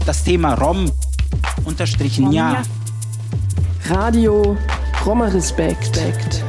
Das Thema Rom unterstrichen ja. Radio Roma Respekt.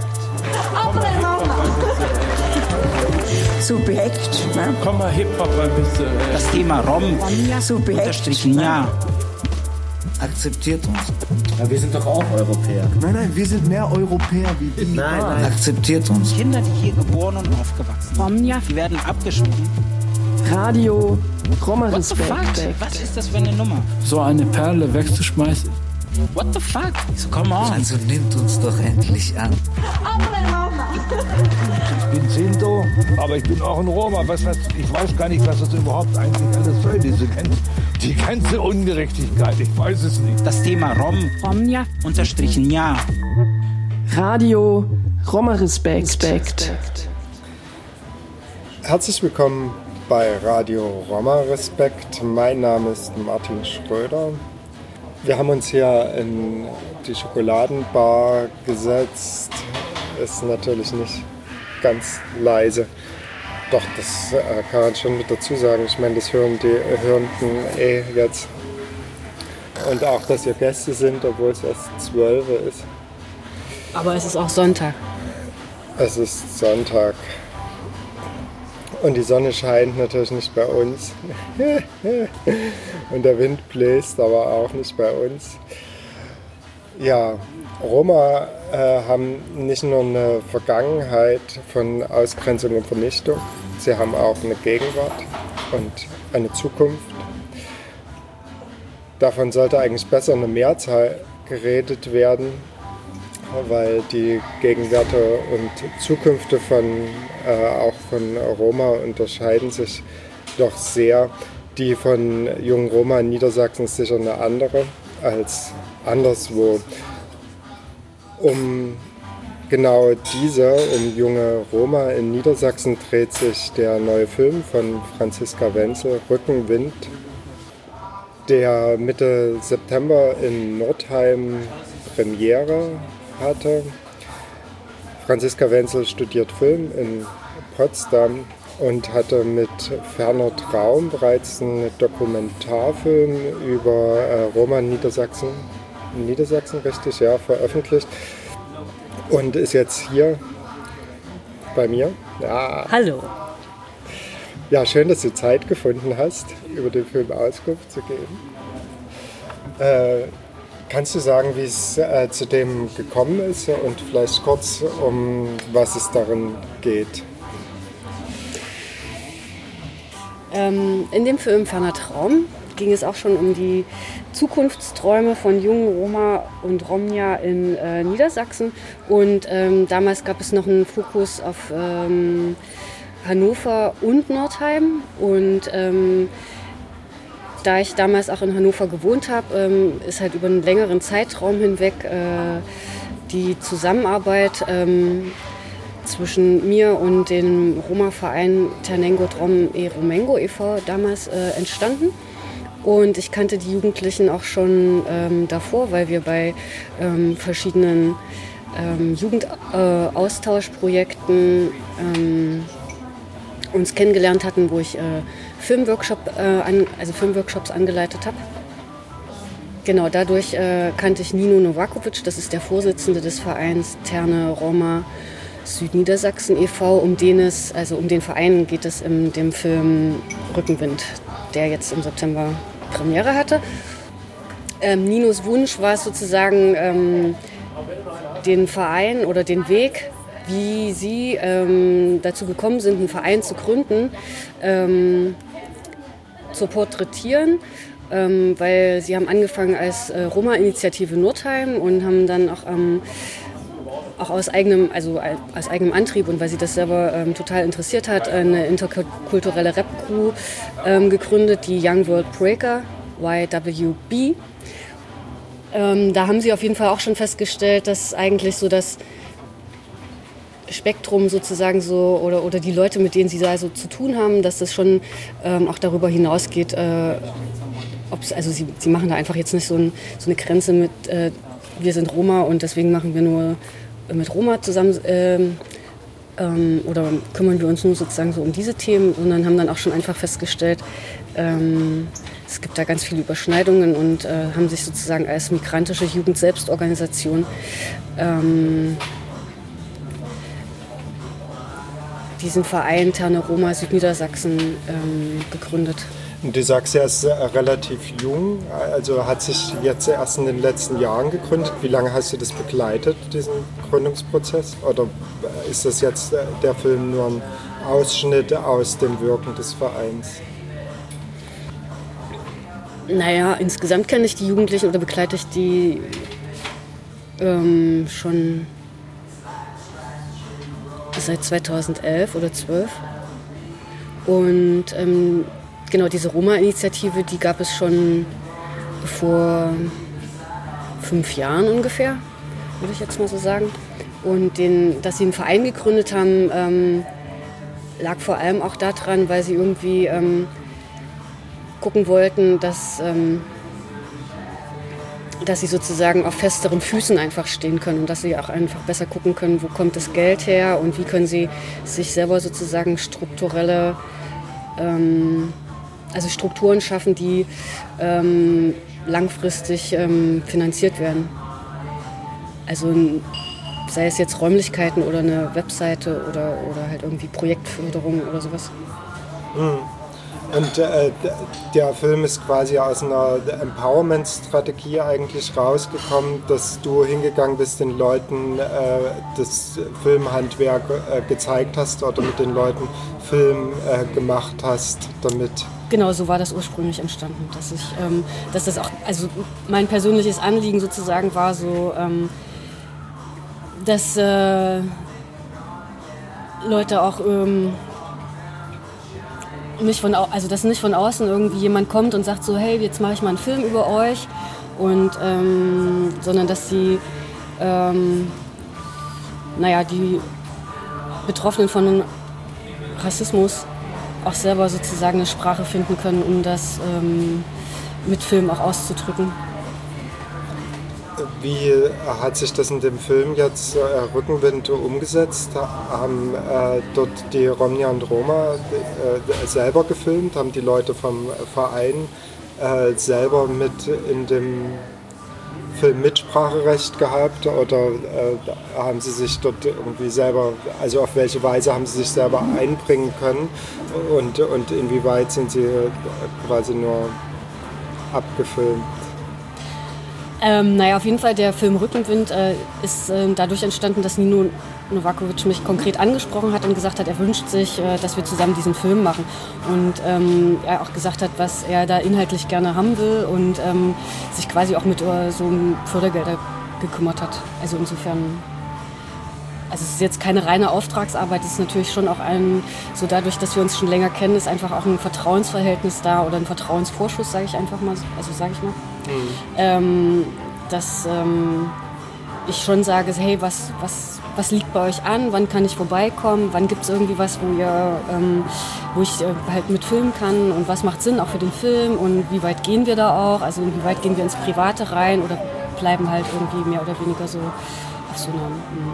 Subjekt, ne? Komm mal Hip-Hop ein bisschen. Das Thema Rom Subjekt. unterstrichen ja. Akzeptiert uns. Ja, wir sind doch auch Europäer. Nein, wir sind mehr Europäer wie die. Nein. Akzeptiert uns. Kinder, die hier geboren und aufgewachsen sind, die werden abgeschoben. Radio Roma What the fuck? Respekt. Was ist das für eine Nummer? So eine Perle wegzuschmeißen. What the fuck? So, come on. Also nimmt uns doch endlich an. Ich bin Sinto, aber ich bin auch ein Roma. Ich weiß gar nicht, was das überhaupt eigentlich alles soll, die ganze Ungerechtigkeit. Ich weiß es nicht. Das Thema Rom unterstrichen ja. Radio Roma Respekt. Herzlich willkommen bei Radio Roma Respekt. Mein Name ist Martin Schröder. Wir haben uns hier in die Schokoladenbar gesetzt. Ist natürlich nicht ganz leise. Doch, das kann man schon mit dazu sagen. Ich meine, das hören die Hörenden jetzt. Und auch, dass ihr Gäste sind, obwohl es erst 12 ist. Aber es ist auch Sonntag. Es ist Sonntag. Und die Sonne scheint natürlich nicht bei uns. Und der Wind bläst aber auch nicht bei uns. Ja, Roma haben nicht nur eine Vergangenheit von Ausgrenzung und Vernichtung, sie haben auch eine Gegenwart und eine Zukunft. Davon sollte eigentlich besser eine Mehrzahl geredet werden, weil die Gegenwärte und Zukünfte auch von Roma unterscheiden sich doch sehr. Die von jungen Roma in Niedersachsen ist sicher eine andere als anderswo. Um genau um junge Roma in Niedersachsen dreht sich der neue Film von Franziska Wenzel, Rückenwind, der Mitte September in Nordheim Premiere hatte. Franziska Wenzel studiert Film in Potsdam und hatte mit Ferner Traum bereits einen Dokumentarfilm über Roma in Niedersachsen, richtig, ja, veröffentlicht und ist jetzt hier bei mir. Ja. Hallo. Ja, schön, dass du Zeit gefunden hast, über den Film Auskunft zu geben. Kannst du sagen, wie es zu dem gekommen ist und vielleicht kurz, um was es darin geht? In dem Film Ferner Traum ging es auch schon um die Zukunftsträume von jungen Roma und Romnia in Niedersachsen. Und damals gab es noch einen Fokus auf Hannover und Nordheim. Und da ich damals auch in Hannover gewohnt habe, ist halt über einen längeren Zeitraum hinweg die Zusammenarbeit zwischen mir und dem Roma-Verein Ternengo Trom e Romengo e.V. damals entstanden. Und ich kannte die Jugendlichen auch schon davor, weil wir bei verschiedenen Jugendaustauschprojekten uns kennengelernt hatten, wo ich Filmworkshops angeleitet habe. Genau, dadurch kannte ich Nino Novakovic, das ist der Vorsitzende des Vereins Terne Roma Südniedersachsen e.V., um den Verein geht es in dem Film Rückenwind, der jetzt im September Premiere hatte. Ninos Wunsch war es sozusagen, den Verein oder den Weg, wie sie dazu gekommen sind, einen Verein zu gründen, zu porträtieren, weil sie haben angefangen als Roma-Initiative Nordheim und haben dann auch aus eigenem Antrieb und weil sie das selber total interessiert hat, eine interkulturelle Rap-Crew gegründet, die Young World Breaker, YWB. Da haben sie auf jeden Fall auch schon festgestellt, dass eigentlich so das Spektrum sozusagen so oder die Leute, mit denen sie da so zu tun haben, dass das schon auch darüber hinausgeht, sie machen da einfach jetzt nicht so eine Grenze mit wir sind Roma und deswegen machen wir nur mit Roma zusammen oder kümmern wir uns nur sozusagen so um diese Themen, sondern haben dann auch schon einfach festgestellt, es gibt da ganz viele Überschneidungen und haben sich sozusagen als migrantische Jugendselbstorganisation diesen Verein Terne Roma Südniedersachsen gegründet. Und du sagst, er ist relativ jung, also hat sich jetzt erst in den letzten Jahren gegründet. Wie lange hast du das begleitet, diesen Gründungsprozess? Oder ist das jetzt der Film nur ein Ausschnitt aus dem Wirken des Vereins? Naja, insgesamt kenne ich die Jugendlichen oder begleite ich die schon seit 2011 oder 12. Und genau, diese Roma-Initiative, die gab es schon vor 5 Jahren ungefähr, würde ich jetzt mal so sagen. Und dass sie einen Verein gegründet haben, lag vor allem auch daran, weil sie irgendwie gucken wollten, dass sie sozusagen auf festeren Füßen einfach stehen können und dass sie auch einfach besser gucken können, wo kommt das Geld her und wie können sie sich selber sozusagen strukturelle Strukturen schaffen, die langfristig finanziert werden. Also sei es jetzt Räumlichkeiten oder eine Webseite oder halt irgendwie Projektförderung oder sowas. Und der Film ist quasi aus einer Empowerment-Strategie eigentlich rausgekommen, dass du hingegangen bist, den Leuten das Filmhandwerk gezeigt hast oder mit den Leuten Film gemacht hast, damit... Genau, so war das ursprünglich entstanden, dass das auch, also mein persönliches Anliegen sozusagen war so, dass Leute auch dass nicht von außen irgendwie jemand kommt und sagt so, hey, jetzt mache ich mal einen Film über euch, und sondern dass sie die Betroffenen von Rassismus auch selber sozusagen eine Sprache finden können, um das mit Film auch auszudrücken. Wie hat sich das in dem Film jetzt Rückenwind umgesetzt? Haben dort die Romnia und Roma selber gefilmt? Haben die Leute vom Verein selber mit in dem Film Mitspracherecht gehabt? Oder haben sie sich dort irgendwie selber, also auf welche Weise haben sie sich selber einbringen können? Und inwieweit sind sie quasi nur abgefilmt? Auf jeden Fall, der Film Rückenwind ist dadurch entstanden, dass Nino Novakovic mich konkret angesprochen hat und gesagt hat, er wünscht sich, dass wir zusammen diesen Film machen. Und er auch gesagt hat, was er da inhaltlich gerne haben will und sich quasi auch mit so Fördergelder gekümmert hat. Also insofern, also es ist jetzt keine reine Auftragsarbeit, es ist natürlich schon auch so dadurch, dass wir uns schon länger kennen, ist einfach auch ein Vertrauensverhältnis da oder ein Vertrauensvorschuss, sage ich einfach mal, dass ich schon sage, hey, was liegt bei euch an, wann kann ich vorbeikommen, wann gibt es irgendwie was, wo ich halt mit filmen kann und was macht Sinn auch für den Film und wie weit gehen wir da auch, also inwieweit gehen wir ins Private rein oder bleiben halt irgendwie mehr oder weniger so auf so einer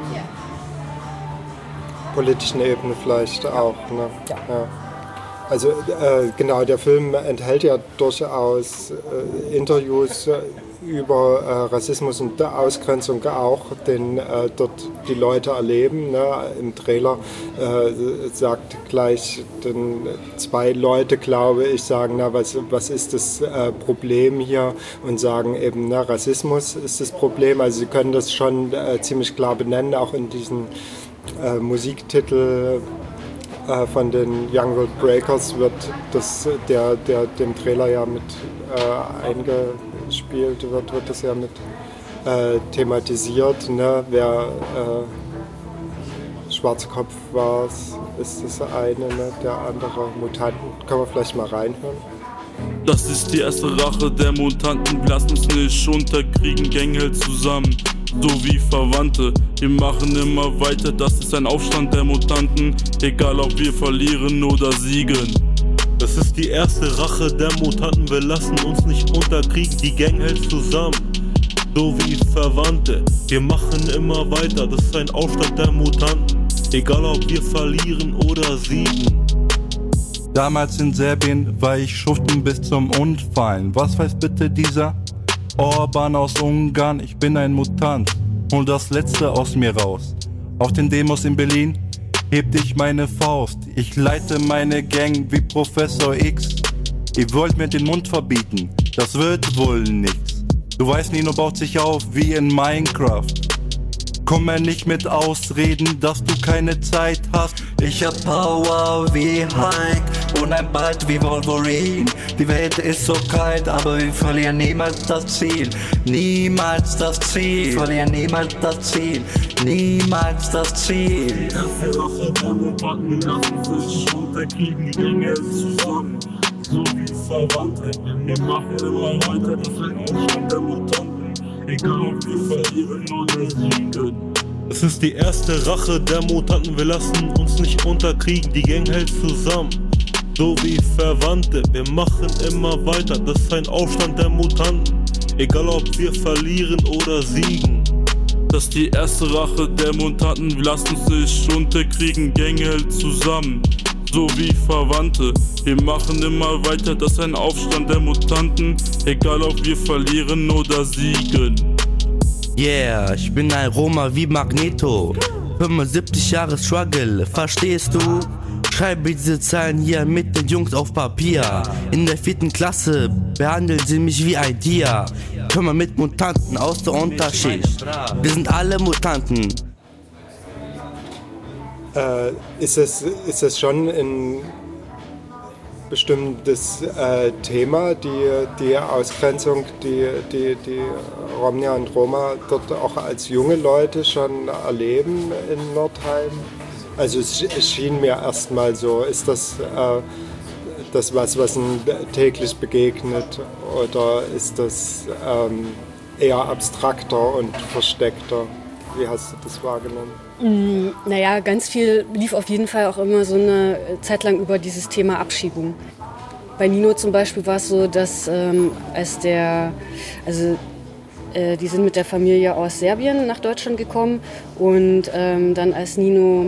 politischen Ebene vielleicht auch. Ne? Ja. Also genau, der Film enthält ja durchaus Interviews über Rassismus und Ausgrenzung auch, den dort die Leute erleben. Ne? Im Trailer sagt gleich 2 Leute, glaube ich, sagen, na, was ist das Problem hier, und sagen eben, na, Rassismus ist das Problem. Also sie können das schon ziemlich klar benennen, auch in diesen Musiktitel von den Young World Breakers wird der dem Trailer ja mit eingespielt wird das ja mit thematisiert. Ne? Wer Schwarzkopf war, ist das eine, ne? Der andere Mutanten. Können wir vielleicht mal reinhören? Das ist die erste Rache der Mutanten. Wir lassen uns nicht unterkriegen, Gang hält zusammen. So wie Verwandte, wir machen immer weiter, das ist ein Aufstand der Mutanten, egal ob wir verlieren oder siegen. Das ist die erste Rache der Mutanten, wir lassen uns nicht unterkriegen, die Gang hält zusammen. So wie Verwandte, wir machen immer weiter, das ist ein Aufstand der Mutanten. egal ob wir verlieren oder siegen. Damals in Serbien war ich schuften bis zum Umfallen. Was weiß bitte dieser Orban aus Ungarn? Ich bin ein Mutant, hol das Letzte aus mir raus. Auf den Demos in Berlin hebt ich meine Faust. Ich leite meine Gang wie Professor X. Ihr wollt mir den Mund verbieten, das wird wohl nichts. Du weißt, Nino baut sich auf wie in Minecraft. Komm mir nicht mit Ausreden, dass du keine Zeit hast. Ich hab Power wie Hulk und ein Bart wie Wolverine. Die Welt ist so kalt, aber wir verlieren niemals das Ziel. Niemals das Ziel. Verlieren niemals das Ziel. Niemals das Ziel. Die erste Rache der Mutanten lassen sich unterkriegen, die Gänge zusammen. So wie Verwandte. Wir machen immer weiter, das ist ein Aufstand der Mutanten. Egal ob wir verlieren oder siegen. Es ist die erste Rache der Mutanten, wir lassen uns nicht unterkriegen, die Gang hält zusammen. So wie Verwandte, wir machen immer weiter, das ist ein Aufstand der Mutanten. Egal ob wir verlieren oder siegen. Das ist die erste Rache der Mutanten, wir lassen uns nicht unterkriegen, Gang hält zusammen. So wie Verwandte, wir machen immer weiter, das ist ein Aufstand der Mutanten. Egal ob wir verlieren oder siegen. Yeah, ich bin ein Roma wie Magneto. 75 Jahre Struggle, verstehst du? Schreibe diese Zeilen hier mit den Jungs auf Papier. In der 4. Klasse behandeln sie mich wie ein Tier. Komme mit Mutanten aus der Unterschicht. Wir sind alle Mutanten. Ist es schon ein bestimmtes Thema, die Ausgrenzung, die Romnia und Roma dort auch als junge Leute schon erleben in Nordheim? Also es schien mir erstmal so. Ist das was ihnen täglich begegnet, oder ist das eher abstrakter und versteckter? Wie hast du das wahrgenommen? Naja, ganz viel lief auf jeden Fall auch immer so eine Zeit lang über dieses Thema Abschiebung. Bei Nino zum Beispiel war es so, dass die sind mit der Familie aus Serbien nach Deutschland gekommen und dann als Nino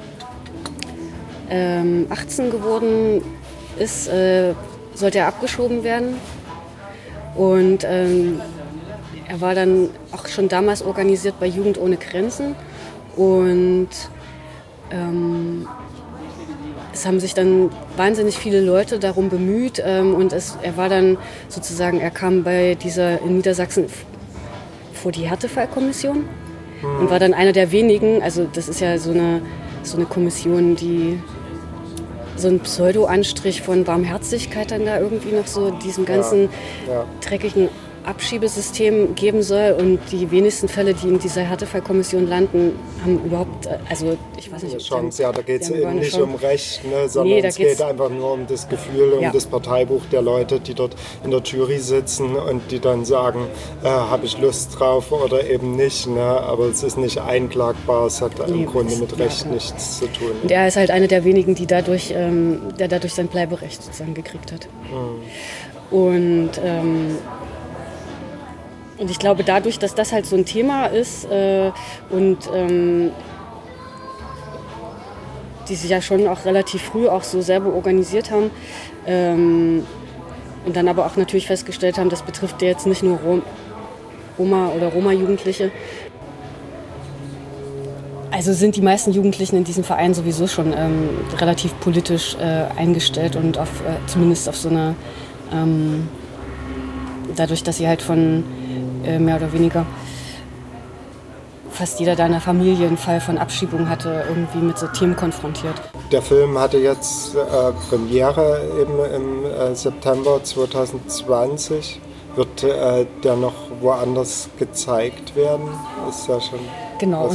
18 geworden ist, sollte er abgeschoben werden. Und er war dann auch schon damals organisiert bei Jugend ohne Grenzen und es haben sich dann wahnsinnig viele Leute darum bemüht und er war dann sozusagen, er kam bei dieser in Niedersachsen vor die Härtefallkommission und war dann einer der wenigen, also das ist ja so eine Kommission, die so einen Pseudo-Anstrich von Barmherzigkeit dann da irgendwie noch so diesem ganzen dreckigen Abschiebesystem geben soll, und die wenigsten Fälle, die in dieser Härtefallkommission landen, haben überhaupt, also ich weiß nicht, ob Chance, da geht es eben nicht um Recht, ne, sondern es geht einfach nur um das Gefühl, um das Parteibuch der Leute, die dort in der Jury sitzen und die dann sagen, habe ich Lust drauf oder eben nicht, ne, aber es ist nicht einklagbar, es hat im Grunde mit Recht nichts zu tun. Und er ist halt einer der wenigen, die der dadurch sein Bleiberecht sozusagen gekriegt hat. Und ich glaube, dadurch, dass das halt so ein Thema ist die sich ja schon auch relativ früh auch so selber organisiert haben und dann aber auch natürlich festgestellt haben, das betrifft ja jetzt nicht nur Roma oder Roma-Jugendliche. Also sind die meisten Jugendlichen in diesem Verein sowieso schon relativ politisch eingestellt und zumindest auf so eine, dadurch, dass sie halt von mehr oder weniger fast jeder deiner Familie einen Fall von Abschiebung hatte, irgendwie mit so Themen konfrontiert. Der Film hatte jetzt Premiere eben im September 2020. Wird der noch woanders gezeigt werden? Ist ja schon genau,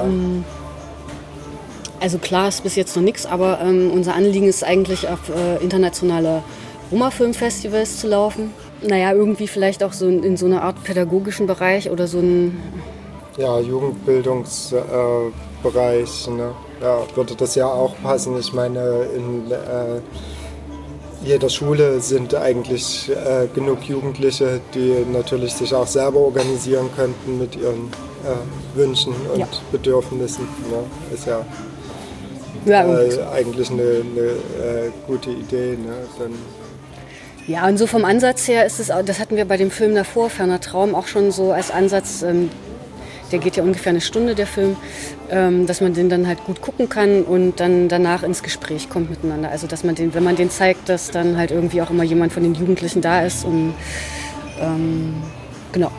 also klar ist bis jetzt noch nichts, aber unser Anliegen ist eigentlich auf internationale Roma-Filmfestivals zu laufen. Naja, irgendwie vielleicht auch so in so einer Art pädagogischen Bereich oder so ein... Ja, Jugendbildungsbereich, ne? Ja, würde das ja auch passen. Ich meine, in jeder Schule sind eigentlich genug Jugendliche, die natürlich sich auch selber organisieren könnten mit ihren Wünschen und Bedürfnissen. Ne? Ist ja Ja, eigentlich eine gute Idee. Ne? Dann ja, und so vom Ansatz her ist es, das hatten wir bei dem Film davor, Ferner Traum, auch schon so als Ansatz, der geht ja ungefähr eine Stunde, der Film, dass man den dann halt gut gucken kann und dann danach ins Gespräch kommt miteinander. Also dass man den, wenn man den zeigt, dass dann halt irgendwie auch immer jemand von den Jugendlichen da ist und genau.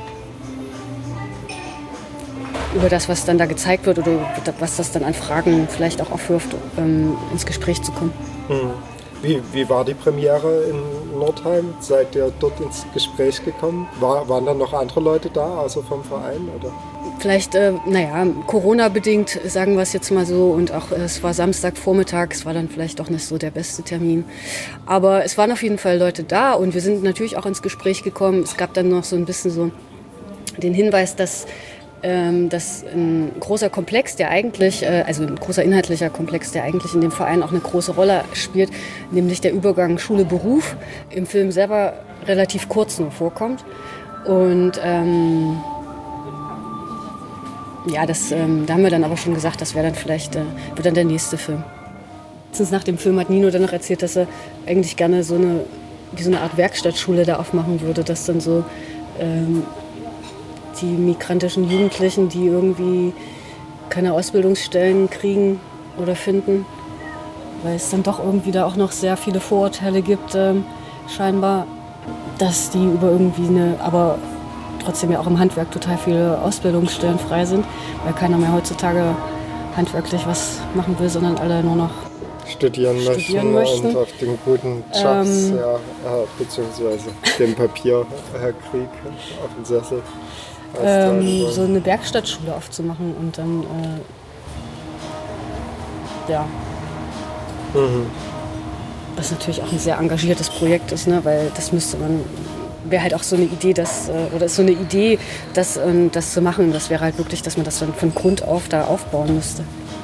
Über das, was dann da gezeigt wird oder was das dann an Fragen vielleicht auch aufwirft, ins Gespräch zu kommen. Wie war die Premiere in Nordheim? Seid ihr dort ins Gespräch gekommen? Waren dann noch andere Leute da, außer vom Verein? Oder? Vielleicht, Corona-bedingt, sagen wir es jetzt mal so. Und auch es war Samstagvormittag, es war dann vielleicht auch nicht so der beste Termin. Aber es waren auf jeden Fall Leute da und wir sind natürlich auch ins Gespräch gekommen. Es gab dann noch so ein bisschen so den Hinweis, dass ein großer Komplex, der eigentlich, also ein großer inhaltlicher Komplex, der eigentlich in dem Verein auch eine große Rolle spielt, nämlich der Übergang Schule-Beruf, im Film selber relativ kurz nur vorkommt. Und da haben wir dann aber schon gesagt, das wäre dann vielleicht, wird dann der nächste Film. Nach dem Film hat Nino dann noch erzählt, dass er eigentlich gerne so eine Art Werkstattschule da aufmachen würde, dass dann so die migrantischen Jugendlichen, die irgendwie keine Ausbildungsstellen kriegen oder finden, weil es dann doch irgendwie da auch noch sehr viele Vorurteile gibt, scheinbar, dass die über irgendwie aber trotzdem ja auch im Handwerk total viele Ausbildungsstellen frei sind, weil keiner mehr heutzutage handwerklich was machen will, sondern alle nur noch studieren möchten. Und auf den guten Jobs, beziehungsweise dem Papierkrieg auf dem Sessel. So eine Werkstattschule aufzumachen und dann was natürlich auch ein sehr engagiertes Projekt ist, ne? Weil das wäre halt auch so eine Idee, das zu machen, das wäre halt wirklich, dass man das dann von Grund auf da aufbauen müsste.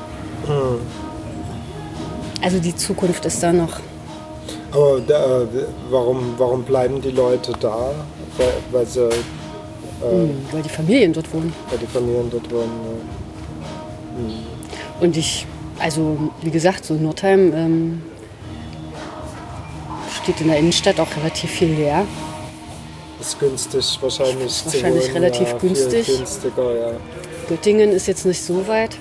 Also die Zukunft ist da noch. Aber warum bleiben die Leute da? Weil sie weil die Familien dort wohnen. Und wie gesagt, so Nordheim steht in der Innenstadt auch relativ viel leer. Ist günstig wahrscheinlich. Ist wahrscheinlich relativ günstig. Viel günstiger, ja. Göttingen ist jetzt nicht so weit.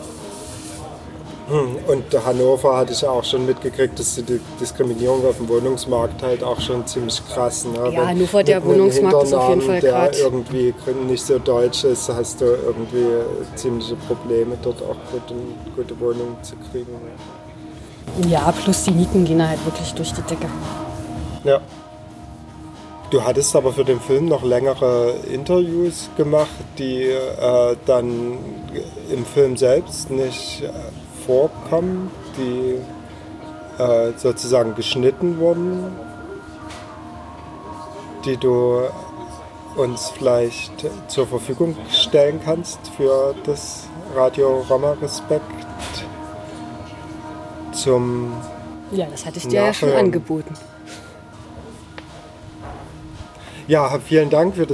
Und Hannover hatte ich ja auch schon mitgekriegt, dass die Diskriminierung auf dem Wohnungsmarkt halt auch schon ziemlich krass. Ne? Ja, Hannover, der Wohnungsmarkt ist auf jeden Fall der irgendwie nicht so deutsch ist, hast du irgendwie ziemliche Probleme, dort auch gute Wohnungen zu kriegen. Ja, plus die Mieten gehen halt wirklich durch die Decke. Ja. Du hattest aber für den Film noch längere Interviews gemacht, die dann im Film selbst nicht vorkommen, die sozusagen geschnitten wurden, die du uns vielleicht zur Verfügung stellen kannst für das Radio Roma Respekt zum Ja, das hatte ich dir ja schon angeboten. Ja, vielen Dank für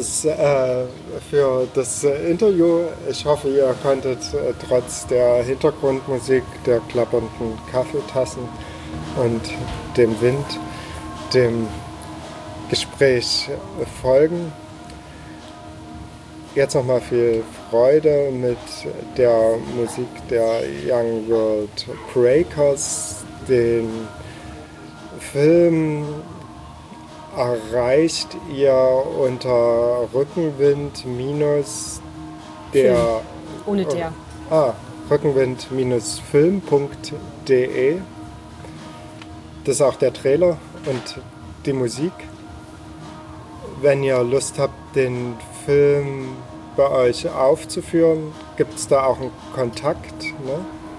das Interview. Ich hoffe, ihr konntet trotz der Hintergrundmusik, der klappernden Kaffeetassen und dem Wind, dem Gespräch folgen. Jetzt nochmal viel Freude mit der Musik der Young World Breakers. Den Film erreicht ihr unter Rückenwind minus der ohne der rückenwind-film.de. Das ist auch der Trailer und die Musik. Wenn ihr Lust habt, den Film bei euch aufzuführen, gibt es da auch einen Kontakt, ne?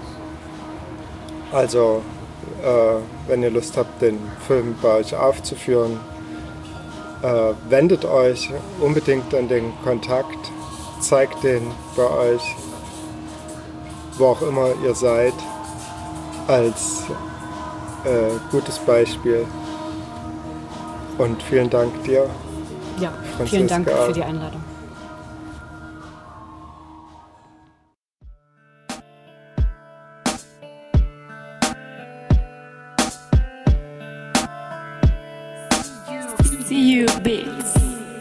Also wenn ihr Lust habt, den Film bei euch aufzuführen, wendet euch unbedingt an den Kontakt, zeigt den bei euch, wo auch immer ihr seid, als gutes Beispiel. Und vielen Dank dir. Ja, Franziska. Vielen Dank für die Einladung. CU Beats.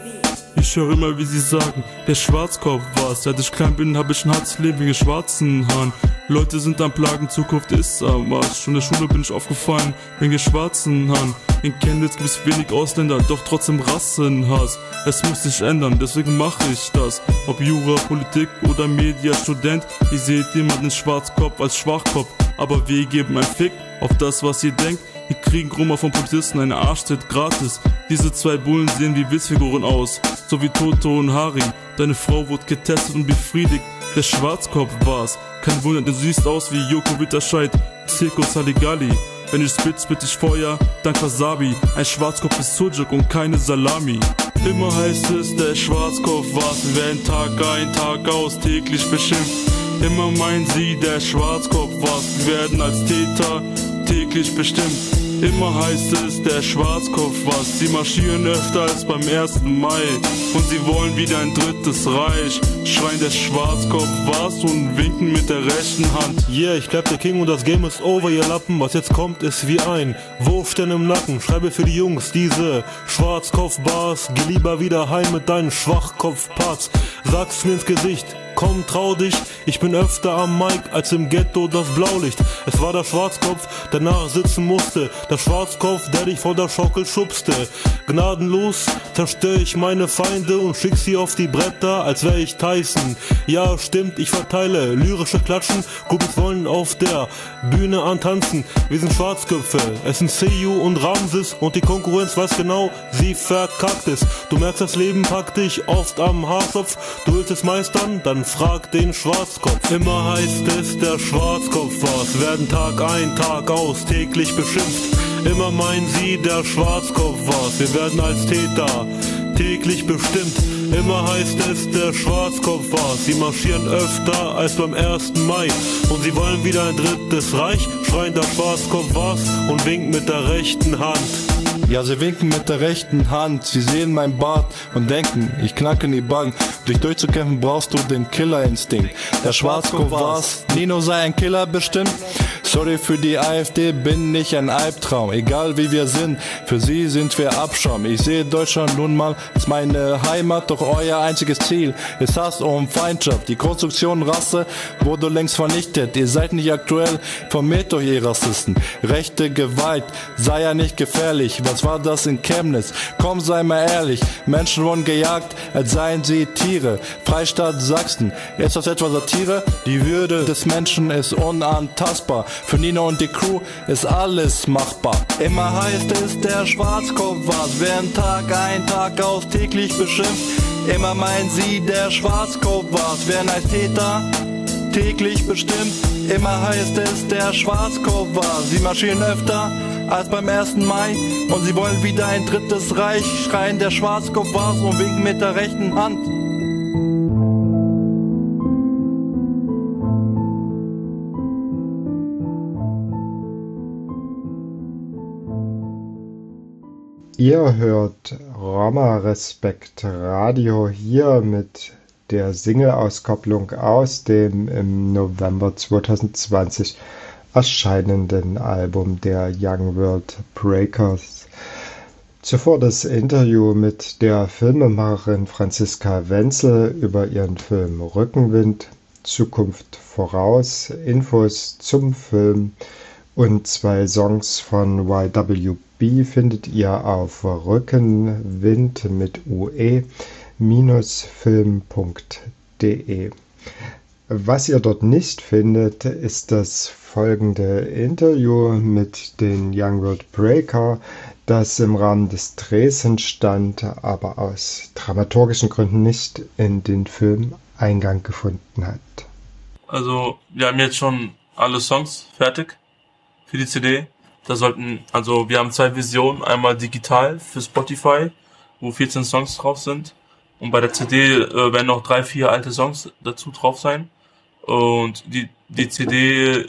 Ich höre immer, wie sie sagen, der Schwarzkopf war's. Seit ich klein bin, hab ich ein hartes Leben wegen schwarzen Haaren. Leute sind am Plagen, Zukunft ist am Arsch. Schon in der Schule bin ich aufgefallen, wegen den schwarzen Haaren. In Chemnitz gibt's wenig Ausländer, doch trotzdem Rassenhass. Es muss sich ändern, deswegen mache ich das. Ob Jura, Politik oder Media, Student, ihr seht jemanden in Schwarzkopf als Schwachkopf. Aber wir geben ein Fick auf das, was ihr denkt. Wir kriegen Roma von Polizisten, eine Arschtritt gratis. Diese zwei Bullen sehen wie Witzfiguren aus, so wie Toto und Harry. Deine Frau wurde getestet und befriedigt, der Schwarzkopf war's. Kein Wunder, du siehst aus wie Joko Winterscheid, Circus Saligalli. Wenn ich spit ich Feuer, dank Wasabi. Ein Schwarzkopf ist Sujuk und keine Salami. Immer heißt es, der Schwarzkopf war's. Wir werden Tag ein, Tag aus täglich beschimpft. Immer meinen sie, der Schwarzkopf war's. Wir werden als Täter täglich bestimmt. Immer heißt es, der Schwarzkopf war's. Sie marschieren öfter als beim 1. Mai. Und sie wollen wieder ein drittes Reich. Schreien, der Schwarzkopf war's und winken mit der rechten Hand. Yeah, ich bleib der King und das Game ist over, ihr Lappen. Was jetzt kommt, ist wie ein Wurfstern im Nacken. Schreibe für die Jungs diese Schwarzkopf-Bars. Geh lieber wieder heim mit deinen Schwachkopf-Parts. Sag's mir ins Gesicht. Komm, trau dich, ich bin öfter am Mic als im Ghetto das Blaulicht. Es war der Schwarzkopf, der nachsitzen musste. Der Schwarzkopf, der dich vor der Schaukel schubste. Gnadenlos zerstöre ich meine Feinde und schick sie auf die Bretter, als wär ich Tyson. Ja, stimmt, ich verteile lyrische Klatschen. Groupies wollen auf der Bühne antanzen. Wir sind Schwarzköpfe, es sind CU und Ramses. Und die Konkurrenz weiß genau, sie verkackt es. Du merkst, das Leben packt dich oft am Haarschopf. Du willst es meistern, dann frag den Schwarzkopf. Immer heißt es, der Schwarzkopf war's. Werden Tag ein, Tag aus täglich beschimpft. Immer meinen sie, der Schwarzkopf war's. Wir werden als Täter täglich bestimmt. Immer heißt es, der Schwarzkopf war's. Sie marschieren öfter als beim 1. Mai. Und sie wollen wieder ein drittes Reich. Schreien, der Schwarzkopf war's und winken mit der rechten Hand. Ja, sie winken mit der rechten Hand, sie sehen mein Bart und denken, ich knacke in die Bank. Dich durchzukämpfen brauchst du den Killerinstinkt. Der Schwarzkopf war's, Nino sei ein Killer bestimmt. Sorry für die AfD, bin nicht ein Albtraum. Egal wie wir sind, für sie sind wir Abschaum. Ich sehe Deutschland nun mal als meine Heimat, doch euer einziges Ziel ist Hass und Feindschaft. Die Konstruktion Rasse wurde längst vernichtet. Ihr seid nicht aktuell, informiert euch ihr Rassisten. Rechte Gewalt sei ja nicht gefährlich. Was war das in Chemnitz? Komm, sei mal ehrlich. Menschen wurden gejagt, als seien sie Tiere. Freistaat Sachsen, ist das etwa Satire? Die Würde des Menschen ist unantastbar. Für Nino und die Crew ist alles machbar. Immer heißt es, der Schwarzkopf war's. Werden Tag ein, Tag aus täglich beschimpft. Immer meinen sie, der Schwarzkopf war's. Werden als Täter täglich bestimmt. Immer heißt es, der Schwarzkopf war's. Sie marschieren öfter als beim 1. Mai. Und sie wollen wieder ein drittes Reich. Schreien, der Schwarzkopf war's und winken mit der rechten Hand. Ihr hört Roma Respekt Radio hier mit der Single-Auskopplung aus dem im November 2020 erscheinenden Album der Young World Breakers. Zuvor das Interview mit der Filmemacherin Franziska Wenzel über ihren Film Rückenwind, Zukunft voraus, Infos zum Film und 2 Songs von YWB findet ihr auf Rückenwind mit ue-film.de. Was ihr dort nicht findet, ist das folgende Interview mit den Young World Breaker, das im Rahmen des Drehs entstand, aber aus dramaturgischen Gründen nicht in den Film Eingang gefunden hat. Also, wir haben jetzt schon alle Songs fertig für die CD. Wir haben 2 Versionen, einmal digital für Spotify, wo 14 Songs drauf sind. Und bei der CD werden noch 3-4 alte Songs dazu drauf sein. Und die CD,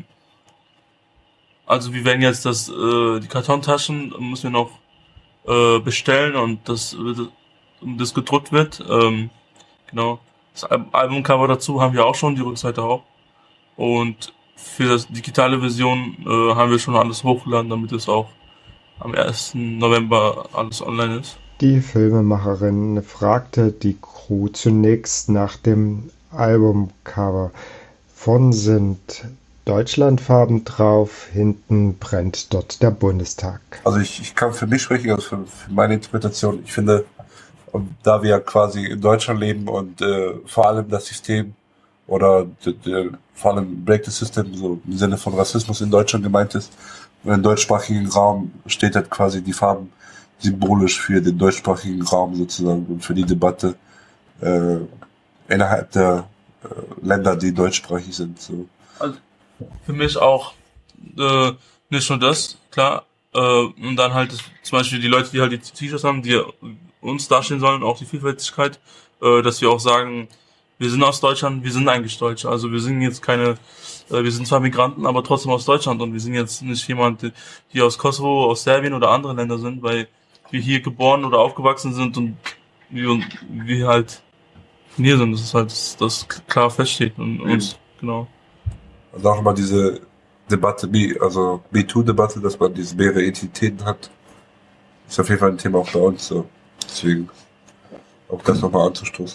wir werden jetzt die Kartontaschen müssen wir noch bestellen und das gedruckt wird. Genau. Das Albumcover dazu haben wir auch schon, die Rückseite auch. Und für das digitale Version haben wir schon alles hochgeladen, damit es auch am 1. November alles online ist. Die Filmemacherin fragte die Crew zunächst nach dem Albumcover. Vorn sind Deutschlandfarben drauf, hinten brennt dort der Bundestag. Also ich kann für mich sprechen, also für meine Interpretation. Ich finde, da wir quasi in Deutschland leben und vor allem das System oder vor allem Break the System, so im Sinne von Rassismus in Deutschland gemeint ist, und im deutschsprachigen Raum steht halt quasi die Farben symbolisch für den deutschsprachigen Raum sozusagen und für die Debatte innerhalb der Länder, die deutschsprachig sind. So. Also für mich auch nicht nur das, klar, und dann halt zum Beispiel die Leute, die halt die T-Shirts haben, die uns darstellen sollen, auch die Vielfältigkeit, dass wir auch sagen, wir sind aus Deutschland, wir sind eigentlich Deutsche, also wir sind jetzt keine, wir sind zwar Migranten, aber trotzdem aus Deutschland und wir sind jetzt nicht jemand, die aus Kosovo, aus Serbien oder anderen Ländern sind, weil wir hier geboren oder aufgewachsen sind und wir halt hier sind, das ist halt, das klar feststeht und uns, genau. Und auch nochmal diese Debatte, also MeToo-Debatte, dass man diese mehrere Identitäten hat, ist auf jeden Fall ein Thema auch bei uns, so. Deswegen auch das nochmal anzustoßen.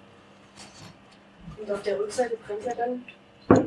Und auf der Rückseite brennt ja dann?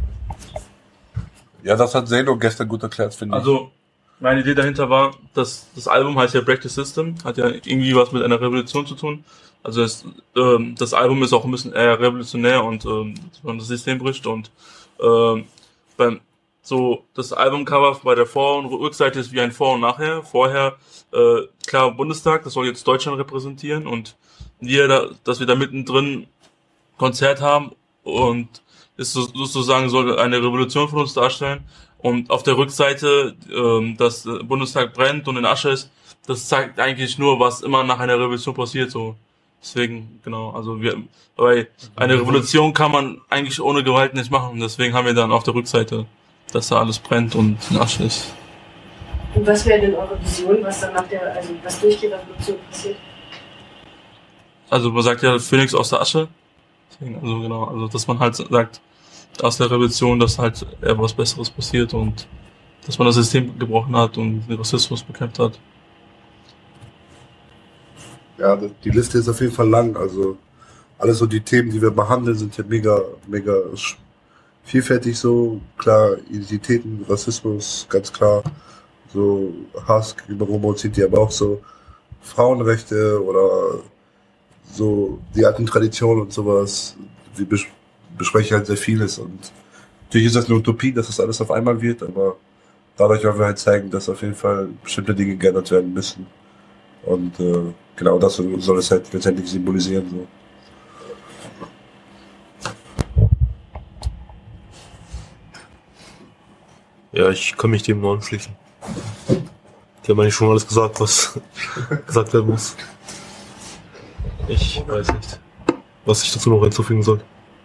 Ja, das hat Zeno gestern gut erklärt, finde ich. Also, meine Idee dahinter war, dass das Album heißt ja Break the System, hat ja irgendwie was mit einer Revolution zu tun. Also das Album ist auch ein bisschen eher revolutionär und dass man das System bricht und beim so das Albumcover bei der Vor- und Rückseite ist wie ein Vor- und Nachher. Vorher klar Bundestag, das soll jetzt Deutschland repräsentieren und dass wir da mittendrin Konzert haben und ist sozusagen soll eine Revolution von uns darstellen. Und auf der Rückseite, dass der Bundestag brennt und in Asche ist, das zeigt eigentlich nur, was immer nach einer Revolution passiert, so. Deswegen, genau, also weil eine Revolution kann man eigentlich ohne Gewalt nicht machen. Deswegen haben wir dann auf der Rückseite, dass da alles brennt und in Asche ist. Und was wäre denn eure Vision, was dann was durch die Revolution passiert? Also man sagt ja Phönix aus der Asche. Deswegen, also genau, also dass man halt sagt, aus der Revolution, dass halt eher was Besseres passiert und dass man das System gebrochen hat und den Rassismus bekämpft hat. Ja, die Liste ist auf jeden Fall lang. Also alles so die Themen, die wir behandeln, sind ja mega vielfältig so. Klar, Identitäten, Rassismus, ganz klar. So Hass gegenüber Roma und Sinti, aber auch so Frauenrechte oder so die alten Traditionen und sowas. Wir besprechen halt sehr vieles und natürlich ist das eine Utopie, dass das alles auf einmal wird, aber dadurch wollen wir halt zeigen, dass auf jeden Fall bestimmte Dinge geändert werden müssen. Und genau das soll es halt letztendlich symbolisieren. So. Ja, ich kann mich dem nur anschließen. Die haben eigentlich schon alles gesagt, was gesagt werden muss. Ich weiß nicht, was ich dazu noch hinzufügen soll.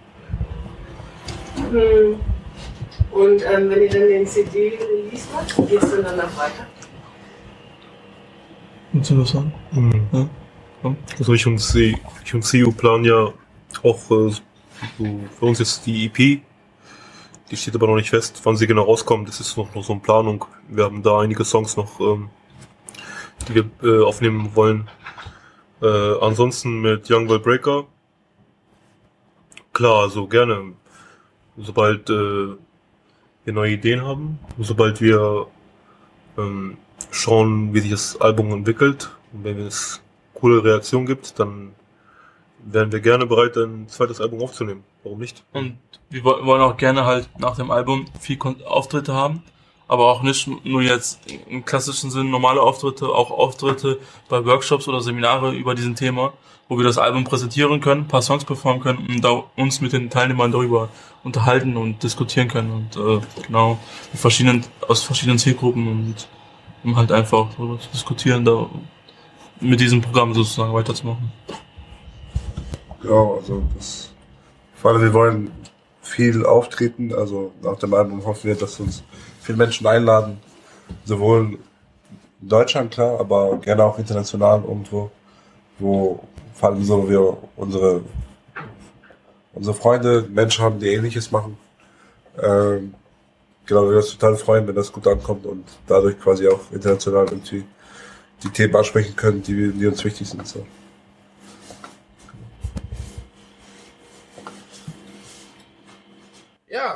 Und wenn ihr dann den CD-Release macht, geht es dann danach weiter? Willst du das sagen? Ja. Also ich und CU planen ja auch so für uns jetzt die EP. Die steht aber noch nicht fest, wann sie genau rauskommt. Das ist noch so eine Planung. Wir haben da einige Songs noch, die wir aufnehmen wollen. Ansonsten mit Young World Breaker. Klar, also gerne. Sobald wir neue Ideen haben, sobald wir schauen, wie sich das Album entwickelt. Und wenn es coole Reaktionen gibt, dann wären wir gerne bereit, ein zweites Album aufzunehmen. Warum nicht? Und wir wollen auch gerne halt nach dem Album viel Auftritte haben, aber auch nicht nur jetzt im klassischen Sinn normale Auftritte, auch Auftritte bei Workshops oder Seminare über diesen Thema, wo wir das Album präsentieren können, ein paar Songs performen können und da uns mit den Teilnehmern darüber unterhalten und diskutieren können und genau aus verschiedenen Zielgruppen und um halt einfach darüber zu diskutieren, da mit diesem Programm sozusagen weiterzumachen. Genau, also vor allem wir wollen viel auftreten, also nach dem Album hoffen wir, dass uns viele Menschen einladen, sowohl in Deutschland klar, aber gerne auch international irgendwo, wo vor allem so wir unsere genau, wir uns total freuen, wenn das gut ankommt und dadurch quasi auch international irgendwie die Themen ansprechen können, die uns wichtig sind. So. Ja,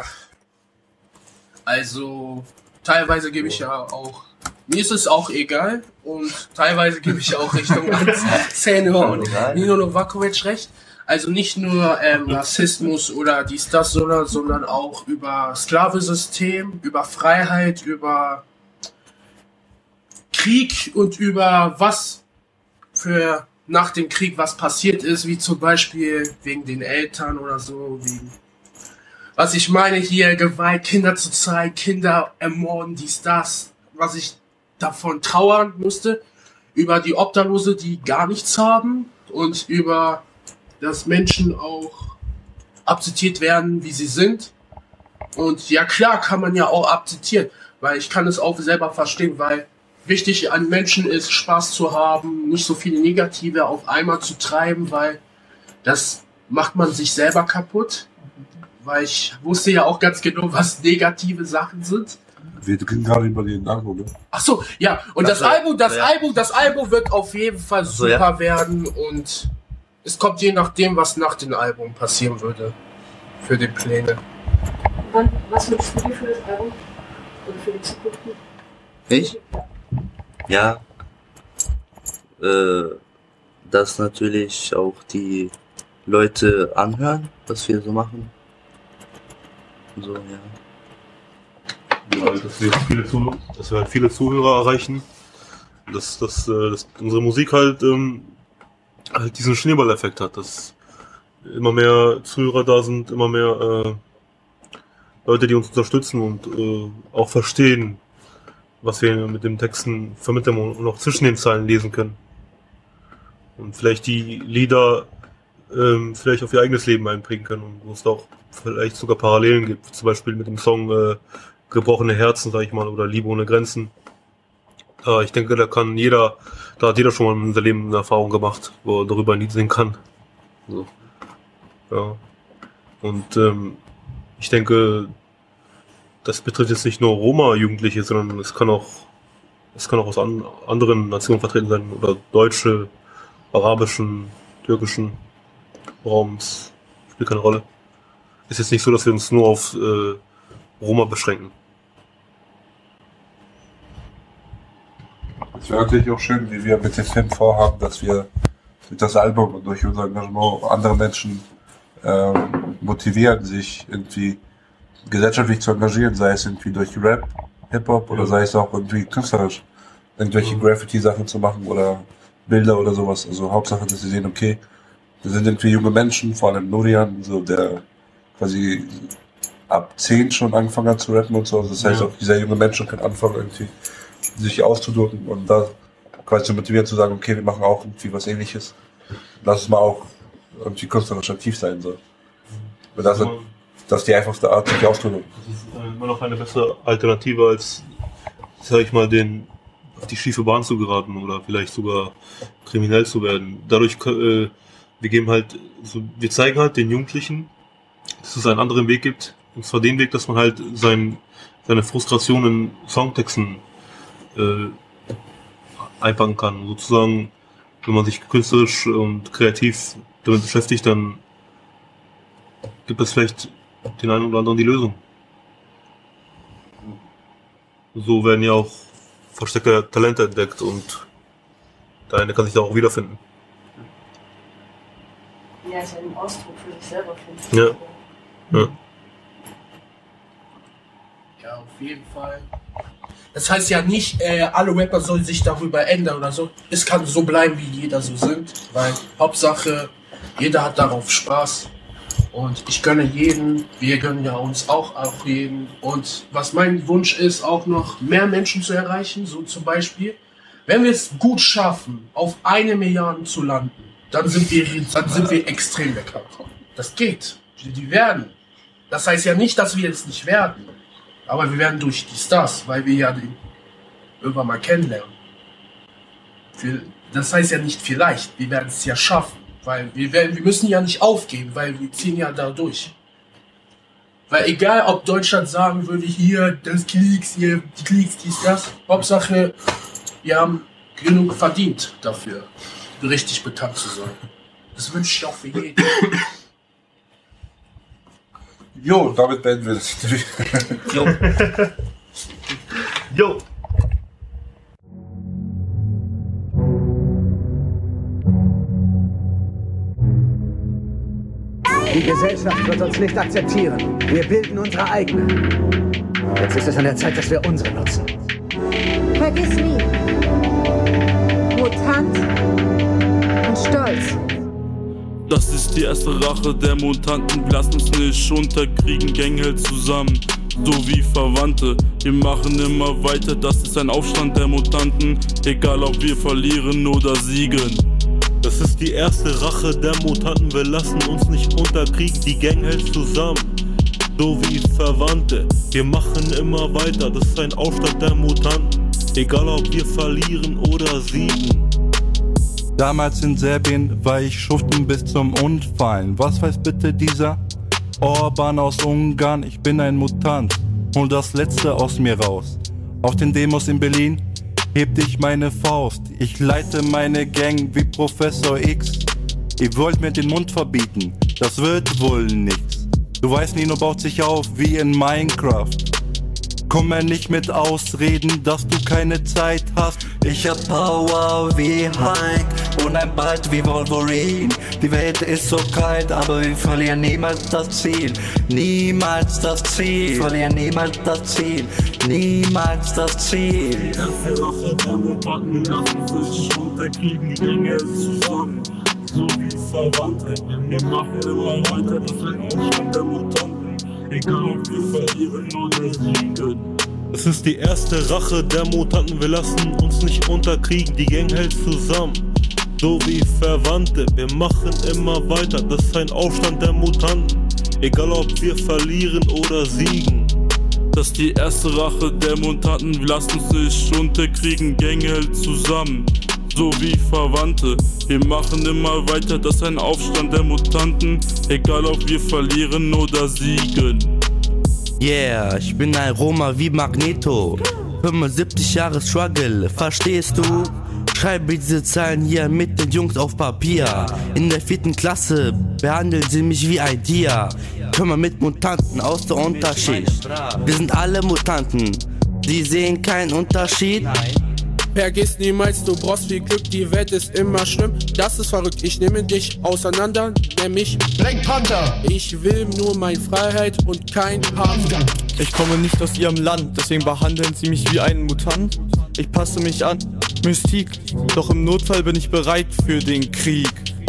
also teilweise gebe ich ja auch, mir ist es auch egal und teilweise gebe ich auch Richtung Senior und Nino Novakovic recht. Also nicht nur Rassismus oder dies, das, sondern auch über Sklavensystem, über Freiheit, über Krieg und über was für nach dem Krieg was passiert ist, wie zum Beispiel wegen den Eltern oder so, wegen was ich meine hier, Gewalt, Kinder zu zeigen, Kinder ermorden, dies, das, was ich davon trauern musste, über die Obdachlose, die gar nichts haben und über, dass Menschen auch akzeptiert werden, wie sie sind. Und ja klar kann man ja auch akzeptieren, weil ich kann es auch selber verstehen, weil wichtig an Menschen ist, Spaß zu haben, nicht so viele Negative auf einmal zu treiben, weil das macht man sich selber kaputt. Weil ich wusste ja auch ganz genau, was negative Sachen sind. Wir reden gerade über den Album, ne? Ach so, ja. Und das Album wird auf jeden Fall super werden und es kommt je nachdem, was nach dem Album passieren würde. Für die Pläne. Was wünschst du dir für das Album? Oder für die Zukunft? Ich? Ja. Dass natürlich auch die Leute anhören, was wir so machen. So, ja. Ja, dass wir halt viele Zuhörer erreichen. Dass unsere Musik halt diesen Schneeballeffekt hat, dass immer mehr Zuhörer da sind, immer mehr Leute, die uns unterstützen und auch verstehen, was wir mit den Texten vermitteln und auch zwischen den Zeilen lesen können. Und vielleicht die Lieder vielleicht auf ihr eigenes Leben einbringen können und wo es da auch vielleicht sogar Parallelen gibt, zum Beispiel mit dem Song Gebrochene Herzen, sag ich mal, oder Liebe ohne Grenzen. Ich denke, da hat jeder schon mal in seinem Leben eine Erfahrung gemacht, wo er darüber ein Lied singen kann. So. Ja. Und ich denke, das betrifft jetzt nicht nur Roma-Jugendliche, sondern es kann auch aus anderen Nationen vertreten sein, oder deutsche, arabischen, türkischen Raums. Spielt keine Rolle. Ist jetzt nicht so, dass wir uns nur auf Roma beschränken. Es wäre natürlich auch schön, wie wir mit dem Film vorhaben, dass wir durch das Album und durch unser Engagement andere Menschen motivieren, sich irgendwie gesellschaftlich zu engagieren, sei es irgendwie durch Rap, Hip-Hop oder sei es auch irgendwie künstlerisch, irgendwelche Graffiti-Sachen zu machen oder Bilder oder sowas. Also Hauptsache, dass sie sehen, okay, wir sind irgendwie junge Menschen, vor allem Nurian, so der quasi ab 10 schon angefangen hat zu rappen und so. Also das heißt auch, dieser junge Menschen können anfangen, irgendwie sich auszudrücken und da quasi zu motivieren, zu sagen, okay, wir machen auch irgendwie was Ähnliches. Lass es mal auch irgendwie künstlerisch aktiv sein soll. Das ist die einfachste Art, sich auszudrücken. Das ist immer noch eine bessere Alternative als, sag ich mal, auf die schiefe Bahn zu geraten oder vielleicht sogar kriminell zu werden. Dadurch, wir zeigen halt den Jugendlichen, dass es einen anderen Weg gibt. Und zwar den Weg, dass man halt seine Frustration in Songtexten einpacken kann. Sozusagen, wenn man sich künstlerisch und kreativ damit beschäftigt, dann gibt es vielleicht den einen oder anderen die Lösung. So werden ja auch versteckte Talente entdeckt und der eine kann sich da auch wiederfinden. Ja, ist ein Ausdruck für sich selber, finde ich. Ja. Ja, auf jeden Fall. Das heißt ja nicht, alle Rapper sollen sich darüber ändern oder so. Es kann so bleiben, wie jeder so sind, weil Hauptsache, jeder hat darauf Spaß. Und ich gönne jeden, wir gönnen ja uns auch jeden. Und was mein Wunsch ist, auch noch mehr Menschen zu erreichen, so zum Beispiel, wenn wir es gut schaffen, auf 1 Milliarde zu landen, dann sind wir extrem lecker. Das geht. Die werden. Das heißt ja nicht, dass wir es nicht werden. Aber wir werden durch die Stars, weil wir ja den irgendwann mal kennenlernen. Das heißt ja nicht vielleicht, wir werden es ja schaffen. Weil wir müssen ja nicht aufgeben, weil wir ziehen ja da durch. Weil egal, ob Deutschland sagen würde, hier, das Klicks, hier, die Klicks, dies, das. Hauptsache, wir haben genug verdient dafür, richtig bekannt zu sein. Das wünsche ich auch für jeden. Jo, damit beenden wir das. Jo. Jo. Die Gesellschaft wird uns nicht akzeptieren. Wir bilden unsere eigene. Jetzt ist es an der Zeit, dass wir unsere nutzen. Vergiss nie. Mutant und Stolz. Das ist die erste Rache der Mutanten. Wir lassen uns nicht unterkriegen, Gang hält zusammen. So wie Verwandte, wir machen immer weiter. Das ist ein Aufstand der Mutanten. Egal ob wir verlieren oder siegen. Das ist die erste Rache der Mutanten, wir lassen uns nicht unterkriegen, die Gang hält zusammen, so wie Verwandte, wir machen immer weiter, das ist ein Aufstand der Mutanten, egal ob wir verlieren oder siegen. Damals in Serbien war ich schuften bis zum Umfallen. Was weiß bitte dieser Orban aus Ungarn? Ich bin ein Mutant, hol das Letzte aus mir raus. Auf den Demos in Berlin hebt ich meine Faust, ich leite meine Gang wie Professor X. Ihr wollt mir den Mund verbieten, das wird wohl nichts. Du weißt, Nino baut sich auf wie in Minecraft. Komm mir nicht mit Ausreden, dass du keine Zeit hast. Ich hab Power wie Hulk und ein Bart wie Wolverine. Die Welt ist so kalt, aber wir verlieren niemals das Ziel. Niemals das Ziel. Wir verlieren niemals das Ziel. Niemals das Ziel. Die erste Rache der Mutanten lassen sich unterkriegen, die Gänge zusammen. So wie Verwandte, wir machen immer weiter, das ist ein Aufstand der Mutanten. Egal ob wir verlieren oder siegen. Es ist die erste Rache der Mutanten, wir lassen uns nicht unterkriegen, die Gang hält zusammen, so wie Verwandte, wir machen immer weiter, das ist ein Aufstand der Mutanten, egal ob wir verlieren oder siegen. Das ist die erste Rache der Mutanten, wir lassen uns nicht unterkriegen, Gang hält zusammen, so wie Verwandte, wir machen immer weiter, das ist ein Aufstand der Mutanten, egal ob wir verlieren oder siegen. Yeah, ich bin ein Roma wie Magneto. 75 Jahre Struggle, verstehst du? Schreibe diese Zeilen hier mit den Jungs auf Papier. In der 4. Klasse behandeln sie mich wie ein Tier. Können mit Mutanten aus der Unterschicht. Wir sind alle Mutanten, sie sehen keinen Unterschied. Vergiss niemals, du brauchst viel Glück, die Welt ist immer schlimm. Das ist verrückt, ich nehme dich auseinander, nenn mich Black Panther. Ich will nur meine Freiheit und kein Partner. Ich komme nicht aus ihrem Land, deswegen behandeln sie mich wie einen Mutant. Ich passe mich an, Mystik, doch im Notfall bin ich bereit für den Krieg.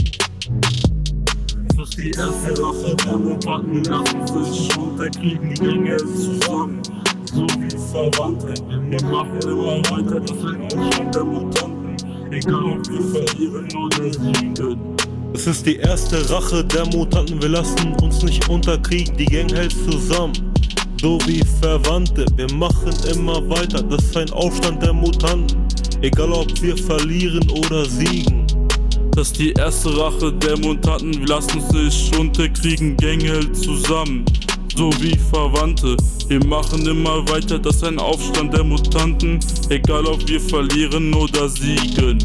Das ist die erste Rache der Mutanten, lassen sich unterkriegen, die Gänge zusammen. So wie Verwandte, wir machen immer weiter, das ist ein Aufstand der Mutanten, egal ob wir verlieren oder siegen. Es ist die erste Rache der Mutanten, wir lassen uns nicht unterkriegen, die Gang hält zusammen, so wie Verwandte, wir machen immer weiter, das ist ein Aufstand der Mutanten, egal ob wir verlieren oder siegen. Das ist die erste Rache der Mutanten, wir lassen uns nicht unterkriegen, Gang hält zusammen. So wie Verwandte, wir machen immer weiter, das ist ein Aufstand der Mutanten, egal ob wir verlieren oder siegen.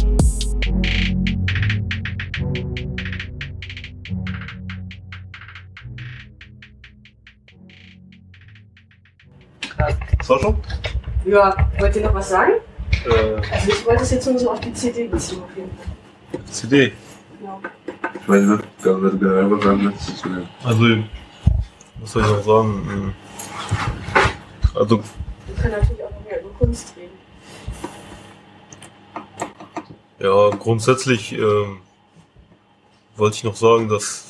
Das war schon? Ja, wollt ihr noch was sagen? Also ich wollte es jetzt nur so auf die CD beziehen auf jeden Fall. CD? Ja. Ich meine, ich würde gerne einfach sagen, letztes zu nehmen. Also, was soll ich noch sagen? Also, Wir können natürlich auch noch mehr über Kunst reden. ja, grundsätzlich wollte ich noch sagen,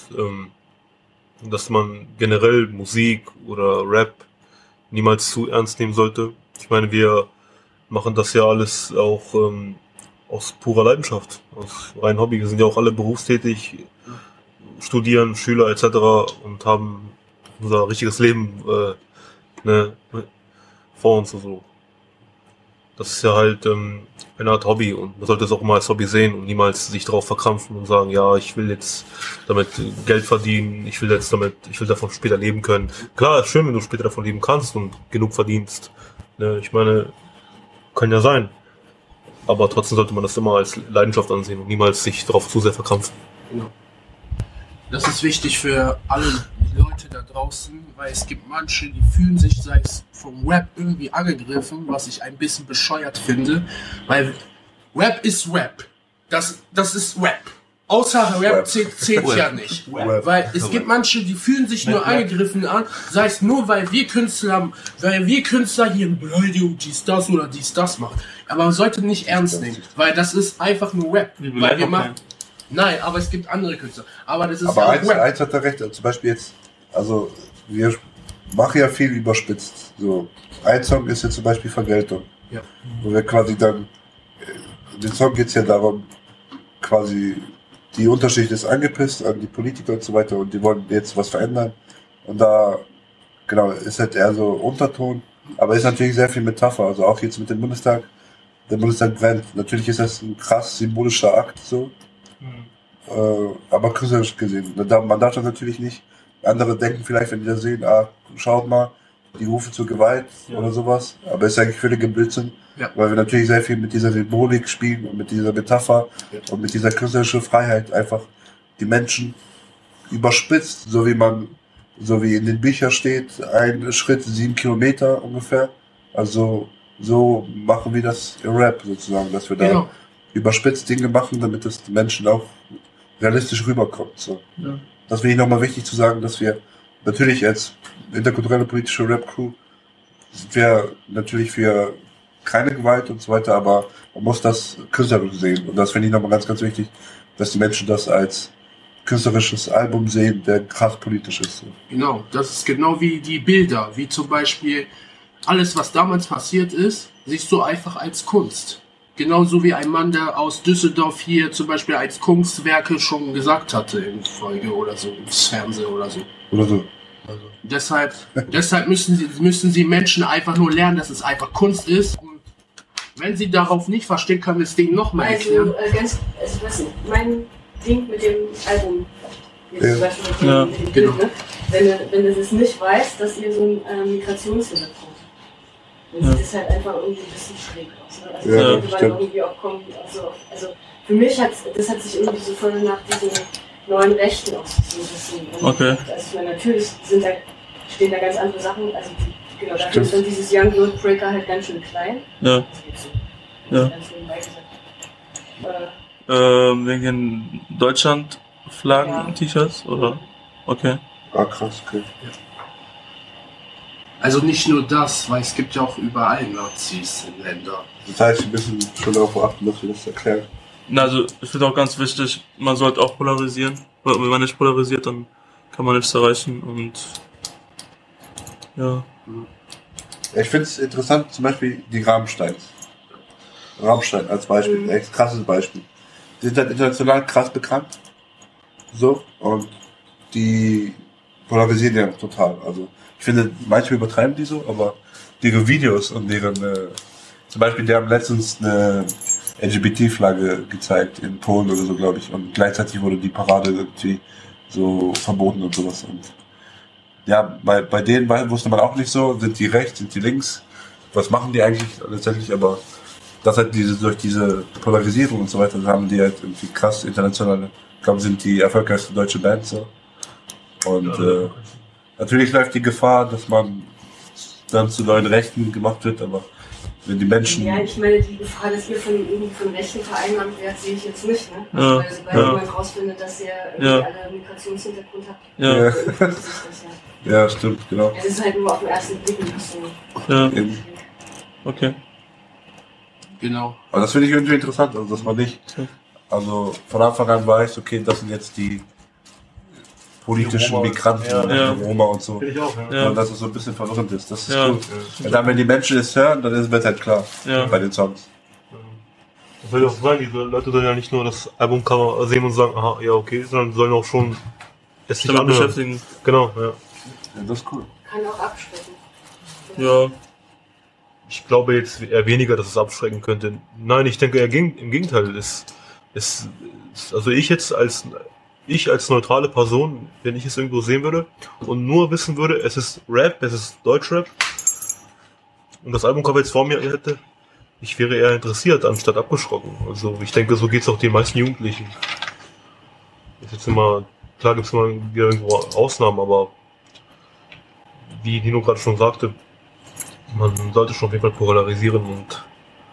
dass man generell Musik oder Rap niemals zu ernst nehmen sollte. Ich meine, wir machen das ja alles auch aus purer Leidenschaft, aus rein Hobby. Wir sind ja auch alle berufstätig, studieren, Schüler etc. und haben unser richtiges Leben vor uns und so. Das ist ja halt eine Art Hobby und man sollte es auch immer als Hobby sehen und niemals sich darauf verkrampfen und sagen, ja, ich will jetzt damit Geld verdienen, ich will davon später leben können. Klar, ist schön, wenn du später davon leben kannst und genug verdienst. Ne, ich meine, kann ja sein. Aber trotzdem sollte man das immer als Leidenschaft ansehen und niemals sich darauf zu sehr verkrampfen. Genau. Das ist wichtig für alle Leute da draußen, weil es gibt manche, die fühlen sich, sei es vom Rap, irgendwie angegriffen, was ich ein bisschen bescheuert finde, weil Rap ist Rap. Das ist Rap. Außer Rap zählt ja nicht. Weil es gibt manche, die fühlen sich nur angegriffen an, sei es nur, weil wir Künstler hier eine Beleidigung, dies, das oder dies, das machen. Aber man sollte nicht ernst nehmen, weil das ist einfach nur Rap. Weil wir machen, nein, aber es gibt andere Künstler. Aber das ist aber ja auch Rap. Eins hat er recht, zum Beispiel jetzt, also wir machen ja viel überspitzt. So, ein Song ist jetzt zum Beispiel Vergeltung. Ja. Wo wir quasi dann, in den Song geht es ja darum, quasi die Unterschicht ist angepisst an die Politiker und so weiter und die wollen jetzt was verändern. Und da, genau, ist halt eher so Unterton, aber ist natürlich sehr viel Metapher. Also auch jetzt mit dem Bundestag, der Bundestag brennt. Natürlich ist das ein krass symbolischer Akt so. Aber künstlerisch gesehen. Man darf das natürlich nicht. Andere denken vielleicht, wenn die das sehen, schaut mal, die rufen zur Gewalt oder sowas. Aber es ist eigentlich völlig im Blödsinn, weil wir natürlich sehr viel mit dieser Symbolik spielen und mit dieser Metapher und mit dieser künstlerischen Freiheit einfach die Menschen überspitzt, so wie in den Büchern steht, ein Schritt 7 Kilometer ungefähr. Also so machen wir das im Rap sozusagen, dass wir da überspitzt Dinge machen, damit es den Menschen auch realistisch rüberkommt. So. Ja. Das finde ich nochmal wichtig zu sagen, dass wir natürlich als interkulturelle politische Rap-Crew sind wir natürlich für keine Gewalt und so weiter, aber man muss das künstlerisch sehen. Und das finde ich nochmal ganz, ganz wichtig, dass die Menschen das als künstlerisches Album sehen, der krass politisch ist. So. Genau, das ist genau wie die Bilder, wie zum Beispiel alles, was damals passiert ist, siehst du einfach als Kunst. Genauso wie ein Mann, der aus Düsseldorf hier zum Beispiel als Kunstwerke schon gesagt hatte in Folge oder so, im Fernsehen oder so. Oder so. Also. Deshalb müssen sie Menschen einfach nur lernen, dass es einfach Kunst ist. Und wenn sie darauf nicht verstehen, können wir das Ding noch mal erklären. Also mein Ding mit dem Album, jetzt zum Beispiel mit dem Bild, genau. Ne? Wenn du das nicht weißt, dass ihr so ein Migrationshintergrund habt. Dann sieht es halt einfach irgendwie ein bisschen schräg aus. Ne? Also ja, könnte man irgendwie auch kommen. Also für mich hat sich irgendwie so voll nach diesen neuen Rechten auch so ein bisschen. Okay. Also ich meine, natürlich stehen da ganz andere Sachen. Also genau, dafür ist dann dieses Young Blood Breaker halt ganz schön klein. Ja. Also Ja. Wegen Deutschland-Flaggen-T-Shirts, oder? Okay. Ah, krass, okay. Ja. Also nicht nur das, weil es gibt ja auch überall Nazis in Ländern. Das heißt, wir müssen schon darauf achten, dass wir das erklären. Na, also ich finde auch ganz wichtig, man sollte auch polarisieren. Weil wenn man nicht polarisiert, dann kann man nichts erreichen und ja. Ich finde es interessant, zum Beispiel die Rammsteins. Rammstein als Beispiel, echt krasses Beispiel. Die sind halt international krass bekannt. So, und die polarisieren ja total. Also ich finde, manchmal übertreiben die so, aber ihre Videos und deren, zum Beispiel, die haben letztens eine LGBT-Flagge gezeigt in Polen oder so, glaube ich, und gleichzeitig wurde die Parade irgendwie so verboten und sowas. Und ja, bei denen wusste man auch nicht so, sind die rechts, sind die links, was machen die eigentlich letztendlich, aber das halt durch diese Polarisierung und so weiter, haben die halt irgendwie krass internationale, ich glaube, sind die erfolgreichste deutsche Band so. Und natürlich läuft die Gefahr, dass man dann zu neuen Rechten gemacht wird, aber wenn die Menschen... Ja, ich meine, die Gefahr, dass ihr von Rechten vereinnahmt werdet, sehe ich jetzt nicht. Ne? Ja. Weil sobald jemand rausfindet, dass ihr alle Migrationshintergrund habt, ja. sich das ja. Ja, stimmt, genau. Es ist halt nur auf den ersten Blick nicht so. Ja. Okay. Genau. Aber das finde ich irgendwie interessant, also dass man nicht, also von Anfang an weiß, okay, das sind jetzt die politischen Roma, Migranten, die Roma und so. Ich auch, ja. Und dass es so ein bisschen verwirrend ist, das ist gut. Und dann, wenn die Menschen es hören, dann wird halt klar bei den Songs. Das will ich auch sagen, diese Leute sollen ja nicht nur das Albumcover sehen und sagen, aha, ja okay, sondern sollen auch schon es sich damit beschäftigen. Genau, ja. Ja, das ist cool. Kann auch abschrecken. Ja. ich glaube jetzt eher weniger, dass es abschrecken könnte. Nein, ich denke eher im Gegenteil. Also ich als neutrale Person, wenn ich es irgendwo sehen würde und nur wissen würde, es ist Rap, es ist Deutschrap und das Albumcover jetzt vor mir hätte, ich wäre eher interessiert, anstatt abgeschrocken. Also ich denke, so geht es auch den meisten Jugendlichen. Ist jetzt immer, klar gibt es immer wieder irgendwo Ausnahmen, aber wie Dino gerade schon sagte, man sollte schon auf jeden Fall polarisieren und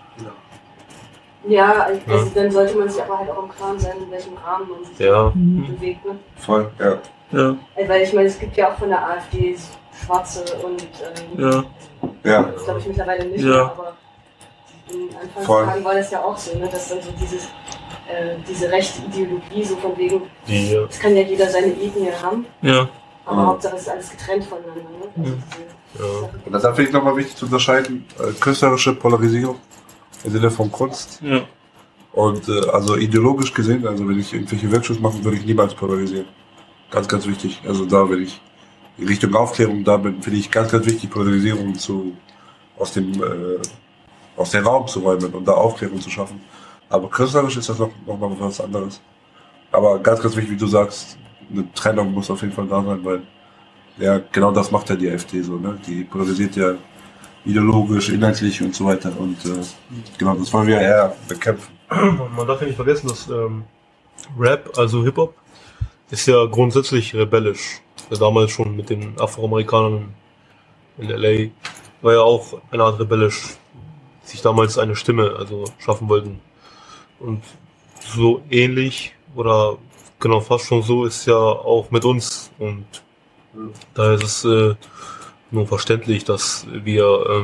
ja, also dann sollte man sich aber halt auch im Klaren sein, in welchem Rahmen man sich bewegt. Ne? Voll, ja. Weil ich meine, es gibt ja auch von der AfD Schwarze und ich glaube ich mittlerweile nicht mehr, aber in Anfangstagen war das ja auch so, ne? Dass dann so diese rechte Ideologie so von wegen, es kann ja jeder seine Ethnie haben, aber Hauptsache es ist alles getrennt voneinander. Ne? Also Und deshalb finde ich nochmal wichtig zu unterscheiden, künstlerische Polarisierung im Sinne von Kunst. Ja. Und also ideologisch gesehen, also wenn ich irgendwelche Workshops mache, würde ich niemals polarisieren. Ganz, ganz wichtig. Also da, wenn ich in Richtung Aufklärung da bin, finde ich ganz, ganz wichtig, Polarisierung aus dem Raum zu räumen und da Aufklärung zu schaffen. Aber künstlerisch ist das noch mal was anderes. Aber ganz, ganz wichtig, wie du sagst, eine Trennung muss auf jeden Fall da sein, weil ja, genau das macht ja die AfD so, ne? Die polarisiert ja ideologisch, inhaltlich und so weiter und genau, das wollen wir eher bekämpfen. Man darf ja nicht vergessen, dass Rap, also Hip-Hop, ist ja grundsätzlich rebellisch. Ja, damals schon mit den Afroamerikanern in LA war ja auch eine Art rebellisch, die sich damals eine Stimme schaffen wollten. Und so ähnlich oder genau fast schon so ist ja auch mit uns und da ist es nur verständlich, dass wir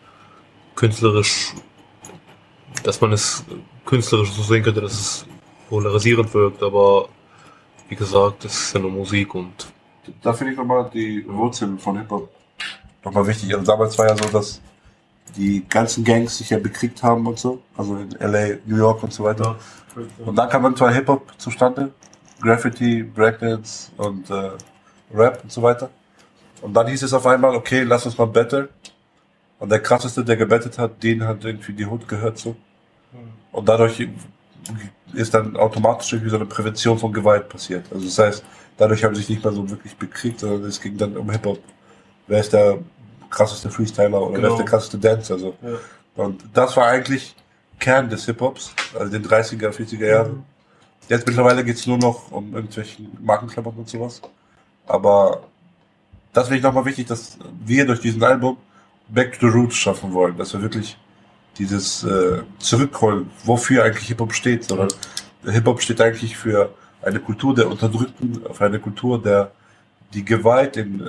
dass man es künstlerisch so sehen könnte, dass es polarisierend wirkt, aber wie gesagt, es ist ja nur Musik und da finde ich nochmal die Wurzeln von Hip-Hop nochmal wichtig. Also damals war ja so, dass die ganzen Gangs sich ja bekriegt haben und so, also in LA, New York und so weiter. Ja. Und dann kam irgendwann Hip-Hop zustande, Graffiti, Breakdance und Rap und so weiter. Und dann hieß es auf einmal, okay, lass uns mal battlen. Und der krasseste, der gebettet hat, den hat irgendwie die Hut gehört so. Und dadurch ist dann automatisch irgendwie so eine Prävention von Gewalt passiert. Also das heißt, dadurch haben sie sich nicht mehr so wirklich bekriegt, sondern es ging dann um Hip-Hop. Wer ist der krasseste Freestyler oder wer ist der krasseste Dancer? So. Ja. Und das war eigentlich Kern des Hip-Hops, also den 30er, 40er Jahren. Jetzt mittlerweile geht es nur noch um irgendwelchen Markenklamotten und sowas. Aber das finde ich nochmal wichtig, dass wir durch diesen Album Back to the Roots schaffen wollen, dass wir wirklich dieses zurückholen, wofür eigentlich Hip-Hop steht, sondern Hip-Hop steht eigentlich für eine Kultur der Unterdrückten, für eine Kultur, der die Gewalt in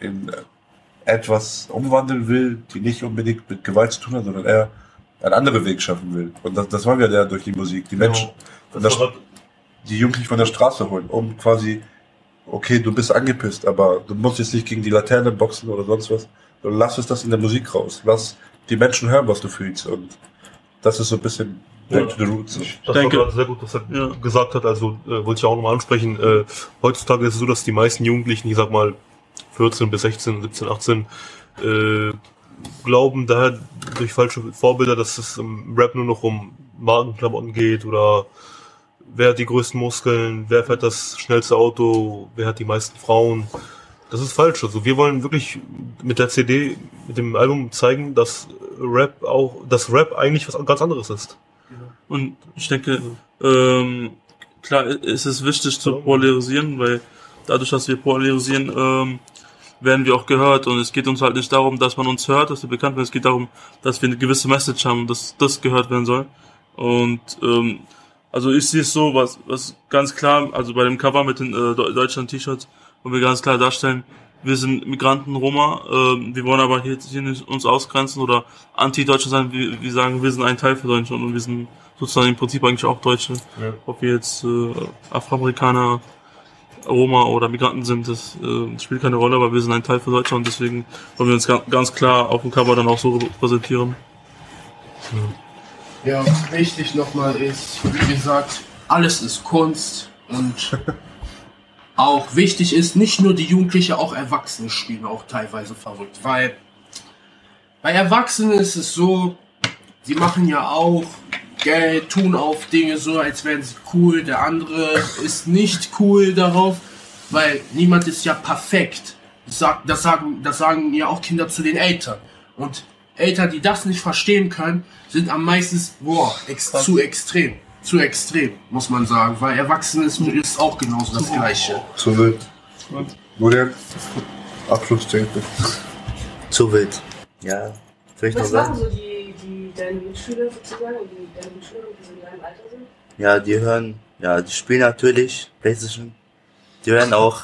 etwas umwandeln will, die nicht unbedingt mit Gewalt zu tun hat, sondern eher einen anderen Weg schaffen will. Und das wollen wir ja durch die Musik, die Menschen, die Jugendlichen von der Straße holen, um quasi, okay, du bist angepisst, aber du musst jetzt nicht gegen die Laterne boxen oder sonst was, sondern lass uns das in der Musik raus. Lass die Menschen hören, was du fühlst. Und das ist so ein bisschen back to the roots. Das war gerade sehr gut, was er gesagt hat. Also wollte ich auch nochmal ansprechen. Heutzutage ist es so, dass die meisten Jugendlichen, ich sag mal 14 bis 16, 17, 18, glauben daher durch falsche Vorbilder, dass es im Rap nur noch um Markenklamotten geht oder wer hat die größten Muskeln, wer fährt das schnellste Auto, wer hat die meisten Frauen. Das ist falsch. Also wir wollen wirklich mit der CD, mit dem Album zeigen, dass Rap eigentlich was ganz anderes ist. Und ich denke, klar ist es wichtig zu polarisieren, weil dadurch, dass wir polarisieren, werden wir auch gehört und es geht uns halt nicht darum, dass man uns hört, dass wir bekannt werden, es geht darum, dass wir eine gewisse Message haben, dass das gehört werden soll. Und also ich sehe es so, was ganz klar, also bei dem Cover mit den Deutschland-T-Shirts, wo wir ganz klar darstellen, wir sind Migranten, Roma, wir wollen aber hier nicht uns ausgrenzen oder anti-Deutsche sein, wir sagen, wir sind ein Teil für Deutschland und wir sind sozusagen im Prinzip eigentlich auch Deutsche. Ja. Ob wir jetzt Afroamerikaner, Roma oder Migranten sind, das spielt keine Rolle, aber wir sind ein Teil für Deutschland und deswegen wollen wir uns ganz klar auf dem Cover dann auch so präsentieren. Ja, wichtig nochmal ist, wie gesagt, alles ist Kunst und auch wichtig ist, nicht nur die Jugendliche, auch Erwachsene spielen auch teilweise verrückt, weil Bei Erwachsenen ist es so, sie machen ja auch Geld, tun auf Dinge so, als wären sie cool. Der andere ist nicht cool darauf, weil niemand ist ja perfekt. Das sagen ja auch Kinder zu den Eltern. Und Eltern, die das nicht verstehen können, sind am meisten zu extrem. Zu extrem, muss man sagen. Weil Erwachsene ist auch genauso das Gleiche. Zu wild. Modern. Abschlussstatement. Zu wild. Ja, soll ich noch Was sagen? machen so deine Mitschüler sozusagen, die so in deinem Alter sind? Ja, die spielen natürlich PlayStation. Die hören auch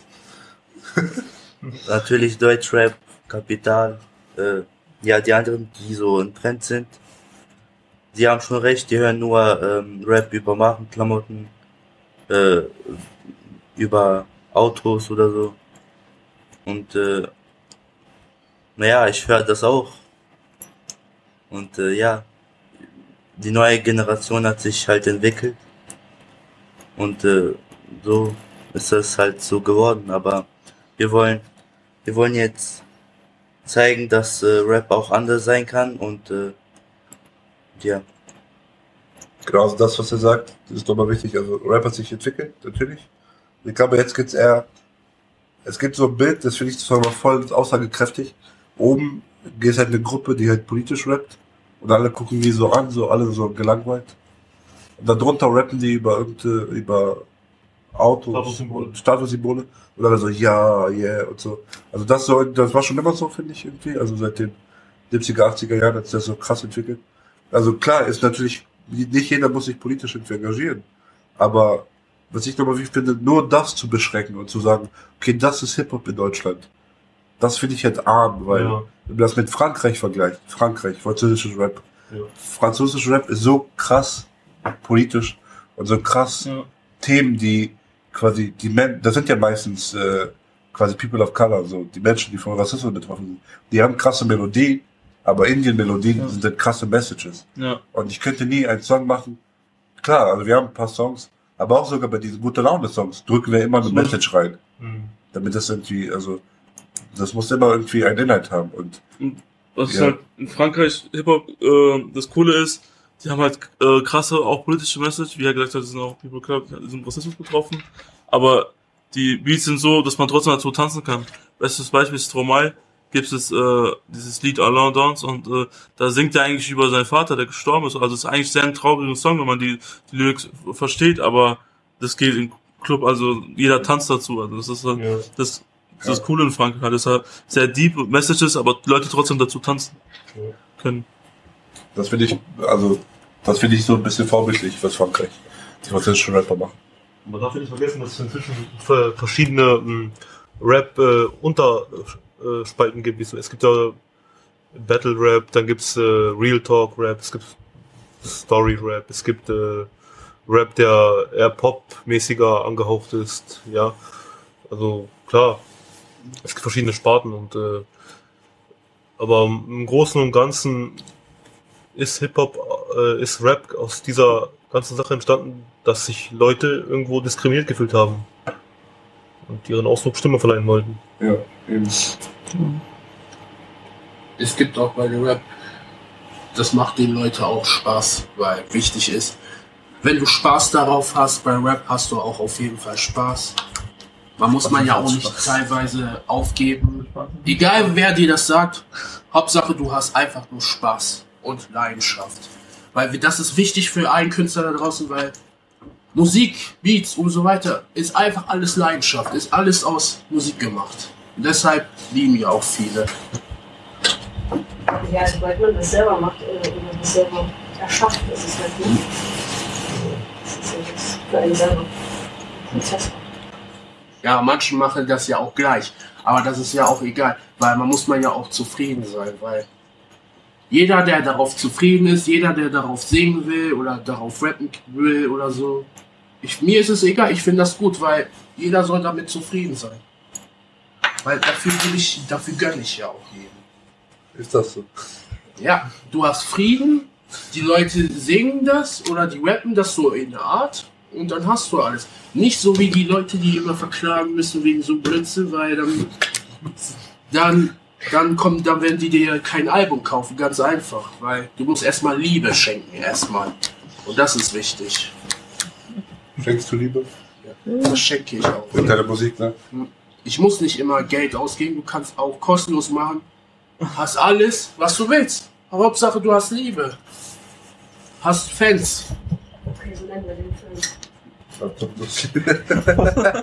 natürlich Deutschrap, Kapital. Ja, die anderen, die so im Trend sind, die haben schon recht, die hören nur Rap über Markenklamotten, über Autos oder so. Und naja, ich höre das auch. Und ja, die neue Generation hat sich halt entwickelt. Und so ist das halt so geworden. Aber wir wollen jetzt zeigen, dass Rap auch anders sein kann. Und ja. Genau, also das, was er sagt, das ist doch mal wichtig. Also Rap hat sich entwickelt, natürlich. Ich glaube, jetzt geht's es gibt so ein Bild, das finde ich zwar mal voll aussagekräftig. Oben geht halt eine Gruppe, die halt politisch rappt. Und alle gucken die so an, so alle so gelangweilt. Und darunter rappen die über Autos und Statussymbole. Und alle so, ja, yeah und so. Also das war schon immer so, finde ich irgendwie. Also seit den 70er, 80er Jahren hat sich das so krass entwickelt. Also klar, ist natürlich, nicht jeder muss sich politisch engagieren. Aber was ich nochmal wichtig finde, nur das zu beschränken und zu sagen, okay, das ist Hip-Hop in Deutschland. Das finde ich halt arm, weil wenn man das mit Frankreich vergleicht, französisches Rap. Ja. Französisches Rap ist so krass politisch und so krass Themen, die quasi, das sind ja meistens quasi People of Color, so die Menschen, die von Rassismus betroffen sind. Die haben krasse Melodien, aber Indien-Melodien sind halt krasse Messages. Ja. Und ich könnte nie einen Song machen, klar, also wir haben ein paar Songs, aber auch sogar bei diesen Gute-Laune-Songs drücken wir immer eine Message rein. Damit das irgendwie, also das muss immer irgendwie einen Inhalt haben. Und was ist halt in Frankreich Hip-Hop das Coole ist, die haben halt krasse, auch politische Message, wie er gesagt hat, die sind auch People Club, die sind Rassismus betroffen, aber die Beats sind so, dass man trotzdem dazu tanzen kann. Bestes Beispiel ist Stromae, gibt es dieses Lied Alain Dance und da singt er eigentlich über seinen Vater, der gestorben ist. Also es ist eigentlich sehr ein trauriger Song, wenn man die Lyrics versteht, aber das geht im Club, also jeder tanzt dazu. Also das ist das ist das Coole in Frankreich. Das ist halt sehr deep Messages, aber die Leute trotzdem dazu tanzen können. Das finde ich so ein bisschen vorbildlich, was Frankreich, die französischen Rapper machen. Man darf nicht vergessen, dass es inzwischen verschiedene Unterspalten gibt. Es gibt ja Battle Rap, dann gibt's Real Talk Rap, es gibt Story Rap, es gibt Rap, der eher Pop-mäßiger angehaucht ist. Ja, also klar, es gibt verschiedene Sparten und aber im Großen und Ganzen ist Hip-Hop, ist Rap aus dieser ganzen Sache entstanden, dass sich Leute irgendwo diskriminiert gefühlt haben und ihren Ausdruck Stimme verleihen wollten. Ja, eben. Es gibt auch bei dem Rap, das macht den Leuten auch Spaß, weil wichtig ist, wenn du Spaß darauf hast, bei Rap hast du auch auf jeden Fall Spaß. Muss man ja auch nicht teilweise aufgeben. Egal wer dir das sagt, Hauptsache du hast einfach nur Spaß und Leidenschaft. Weil das ist wichtig für einen Künstler da draußen, weil Musik, Beats und so weiter ist einfach alles Leidenschaft, ist alles aus Musik gemacht. Und deshalb lieben ja auch viele. Ja, sobald man das selber macht oder das selber erschafft, ist es halt gut. Das ist ja jetzt für einen selber Prozess. Ja, manche machen das ja auch gleich, aber das ist ja auch egal, weil muss ja auch zufrieden sein, weil jeder, der darauf zufrieden ist, jeder, der darauf singen will oder darauf rappen will oder so, mir ist es egal, ich finde das gut, weil jeder soll damit zufrieden sein. Weil dafür gönne ich ja auch jedem. Ist das so? Ja, du hast Frieden, die Leute singen das oder die rappen das so in der Art und dann hast du alles. Nicht so wie die Leute, die immer verklagen müssen wegen so Blödsinn, weil dann dann werden die dir kein Album kaufen, ganz einfach, weil du musst erstmal Liebe schenken, erstmal. Und das ist wichtig. Schenkst du Liebe? Ja, das schenke ich auch. Mit deiner Musik, ne? Ich muss nicht immer Geld ausgeben, du kannst auch kostenlos machen. Hast alles, was du willst. Aber Hauptsache, du hast Liebe. Hast Fans. Okay, so nennen wir den Film.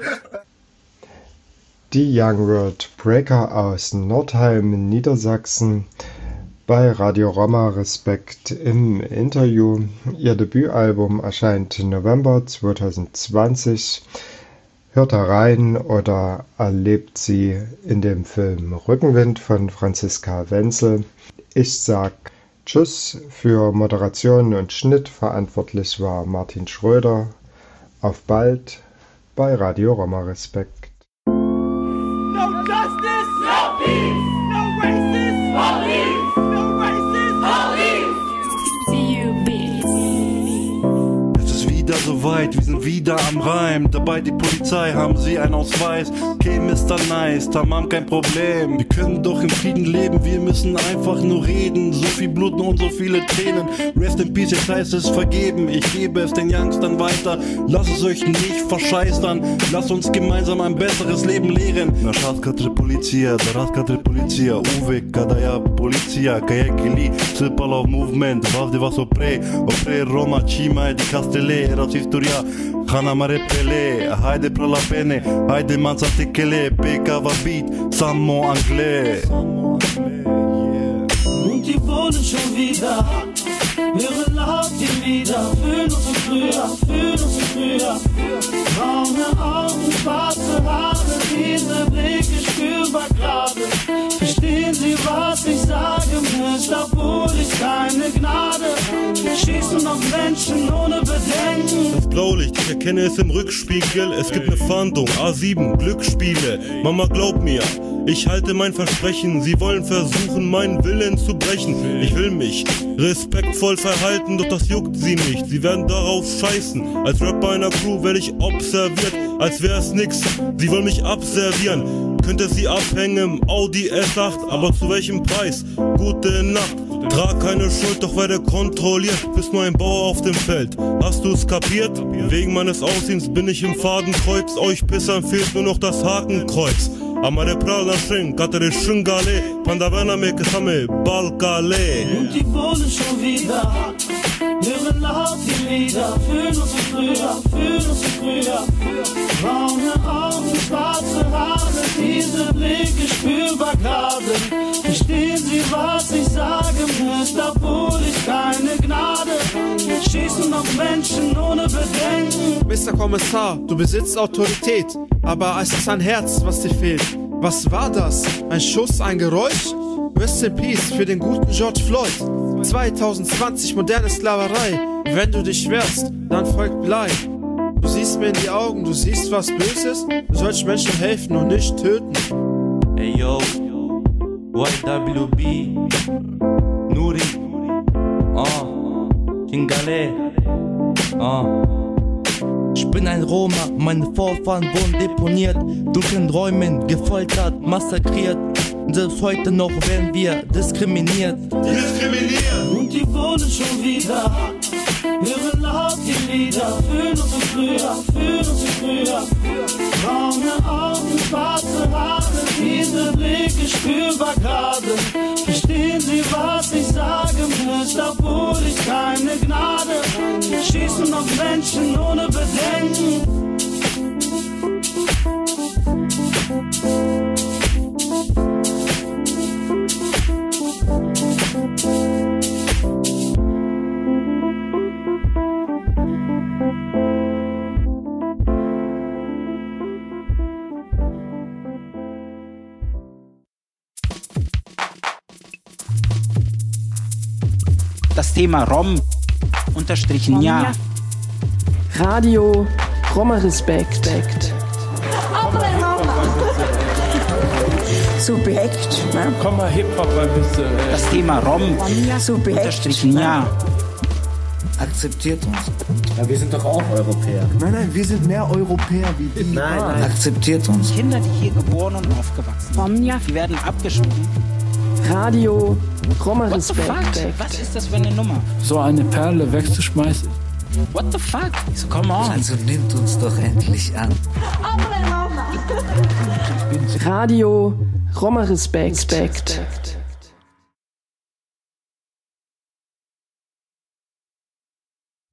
Die Young World Breaker aus Nordheim, Niedersachsen, bei Radio Roma Respekt im Interview. Ihr Debütalbum erscheint November 2020. Hört da rein oder erlebt sie in dem Film Rückenwind von Franziska Wenzel. Ich sag Tschüss. Für Moderation und Schnitt verantwortlich war Martin Schröder. Auf bald bei Radio Roma Respekt. No justice, no peace, no racist, police, no racist, police. See you, bitch. Es ist wieder soweit, wir sind wieder am Reim. Dabei die Polizei, haben sie einen Ausweis. Okay, Mr. Nice, Tamam, kein Problem. Wir können doch im Frieden leben, wir müssen einfach nur reden. So viel Blut und so viele Tränen. Rest in Peace, jetzt heißt es vergeben. Ich gebe es den Youngstern weiter. Lasst es euch nicht verscheißern. Lasst uns gemeinsam ein besseres Leben lehren. Na șas către poliția, dar către poliția. Uve, cada ea poliția, că e chili. Sipalov movement, vav de vas opre Roma, cima di Castele. Era istoria, Hana mare pele. Haide pra la pene, haide manța tekele. Peka va beat, Samo anglais. Und die wohnen schon wieder, hören laut die Lieder, fühlen uns so früher, braune Augen, schwarze Haare, diese Blicke spürbar gerade. Verstehen Sie, was ich sage, Mister, obwohl ich keine Gnade. Schießen auf Menschen ohne Bedenken. Das Blaulicht, ich erkenne es im Rückspiegel, es gibt eine Fahndung, A7, Glücksspiele. Mama, glaub mir, ich halte mein Versprechen, sie wollen versuchen, meinen Willen zu brechen. Ich will mich respektvoll verhalten, doch das juckt sie nicht. Sie werden darauf scheißen. Als Rapper einer Crew werde ich observiert, als wär's nix. Sie wollen mich abservieren. Könnte sie abhängen im Audi S8, aber zu welchem Preis? Gute Nacht. Trag keine Schuld, doch werde kontrolliert. Bist nur ein Bauer auf dem Feld. Hast du's kapiert? Wegen meines Aussehens bin ich im Fadenkreuz. Euch Pissern fehlt nur noch das Hakenkreuz. Amare pralna schön, katere schungale, pandavana me kesame balkale. Und die wohnen schon wieder, hören laut die Lieder, fühlen uns so früher, braune Augen, schwarze Haare, diese Blicke spürbar gerade. Verstehen Sie, was ich sage, Mister, obwohl ich keine Gnade. Schießen auf Menschen ohne Bedenken. Mr. Kommissar, du besitzt Autorität, aber es ist ein Herz, was dir fehlt. Was war das? Ein Schuss, ein Geräusch? Rest in Peace für den guten George Floyd. 2020 moderne Sklaverei. Wenn du dich wehrst, dann folgt Blei. Du siehst mir in die Augen, du siehst was Böses. Du sollst Menschen helfen und nicht töten. Ey yo, YWB, Nuri, Kingale, Ich bin ein Roma, meine Vorfahren wurden deponiert, dunklen Räumen gefoltert, massakriert. Selbst heute noch werden wir diskriminiert. Und die wohnen schon wieder, hören laut die Lieder, fühlen uns so früher, braune Augen, schwarze Haare, diese Blicke spürbar gerade. Verstehen Sie, was ich sage, Mister, obwohl ich keine Gnade. Schießen auf Menschen ohne Bedenken. Das Thema Rom_ja. Radio Roma Respekt. Subjekt, ne? Komm mal Hip-Hop ein bisschen. Das Thema Rom_ja. Akzeptiert uns. Ja, wir sind doch auch Europäer. Nein, wir sind mehr Europäer wie die. Nein. Akzeptiert uns. Kinder, die hier geboren und aufgewachsen sind, die werden abgeschoben. Radio Roma Respekt. Was ist das für eine Nummer? So eine Perle wegzuschmeißen. What the fuck? So, come on. Also nimmt uns doch endlich an. Radio Roma Respekt.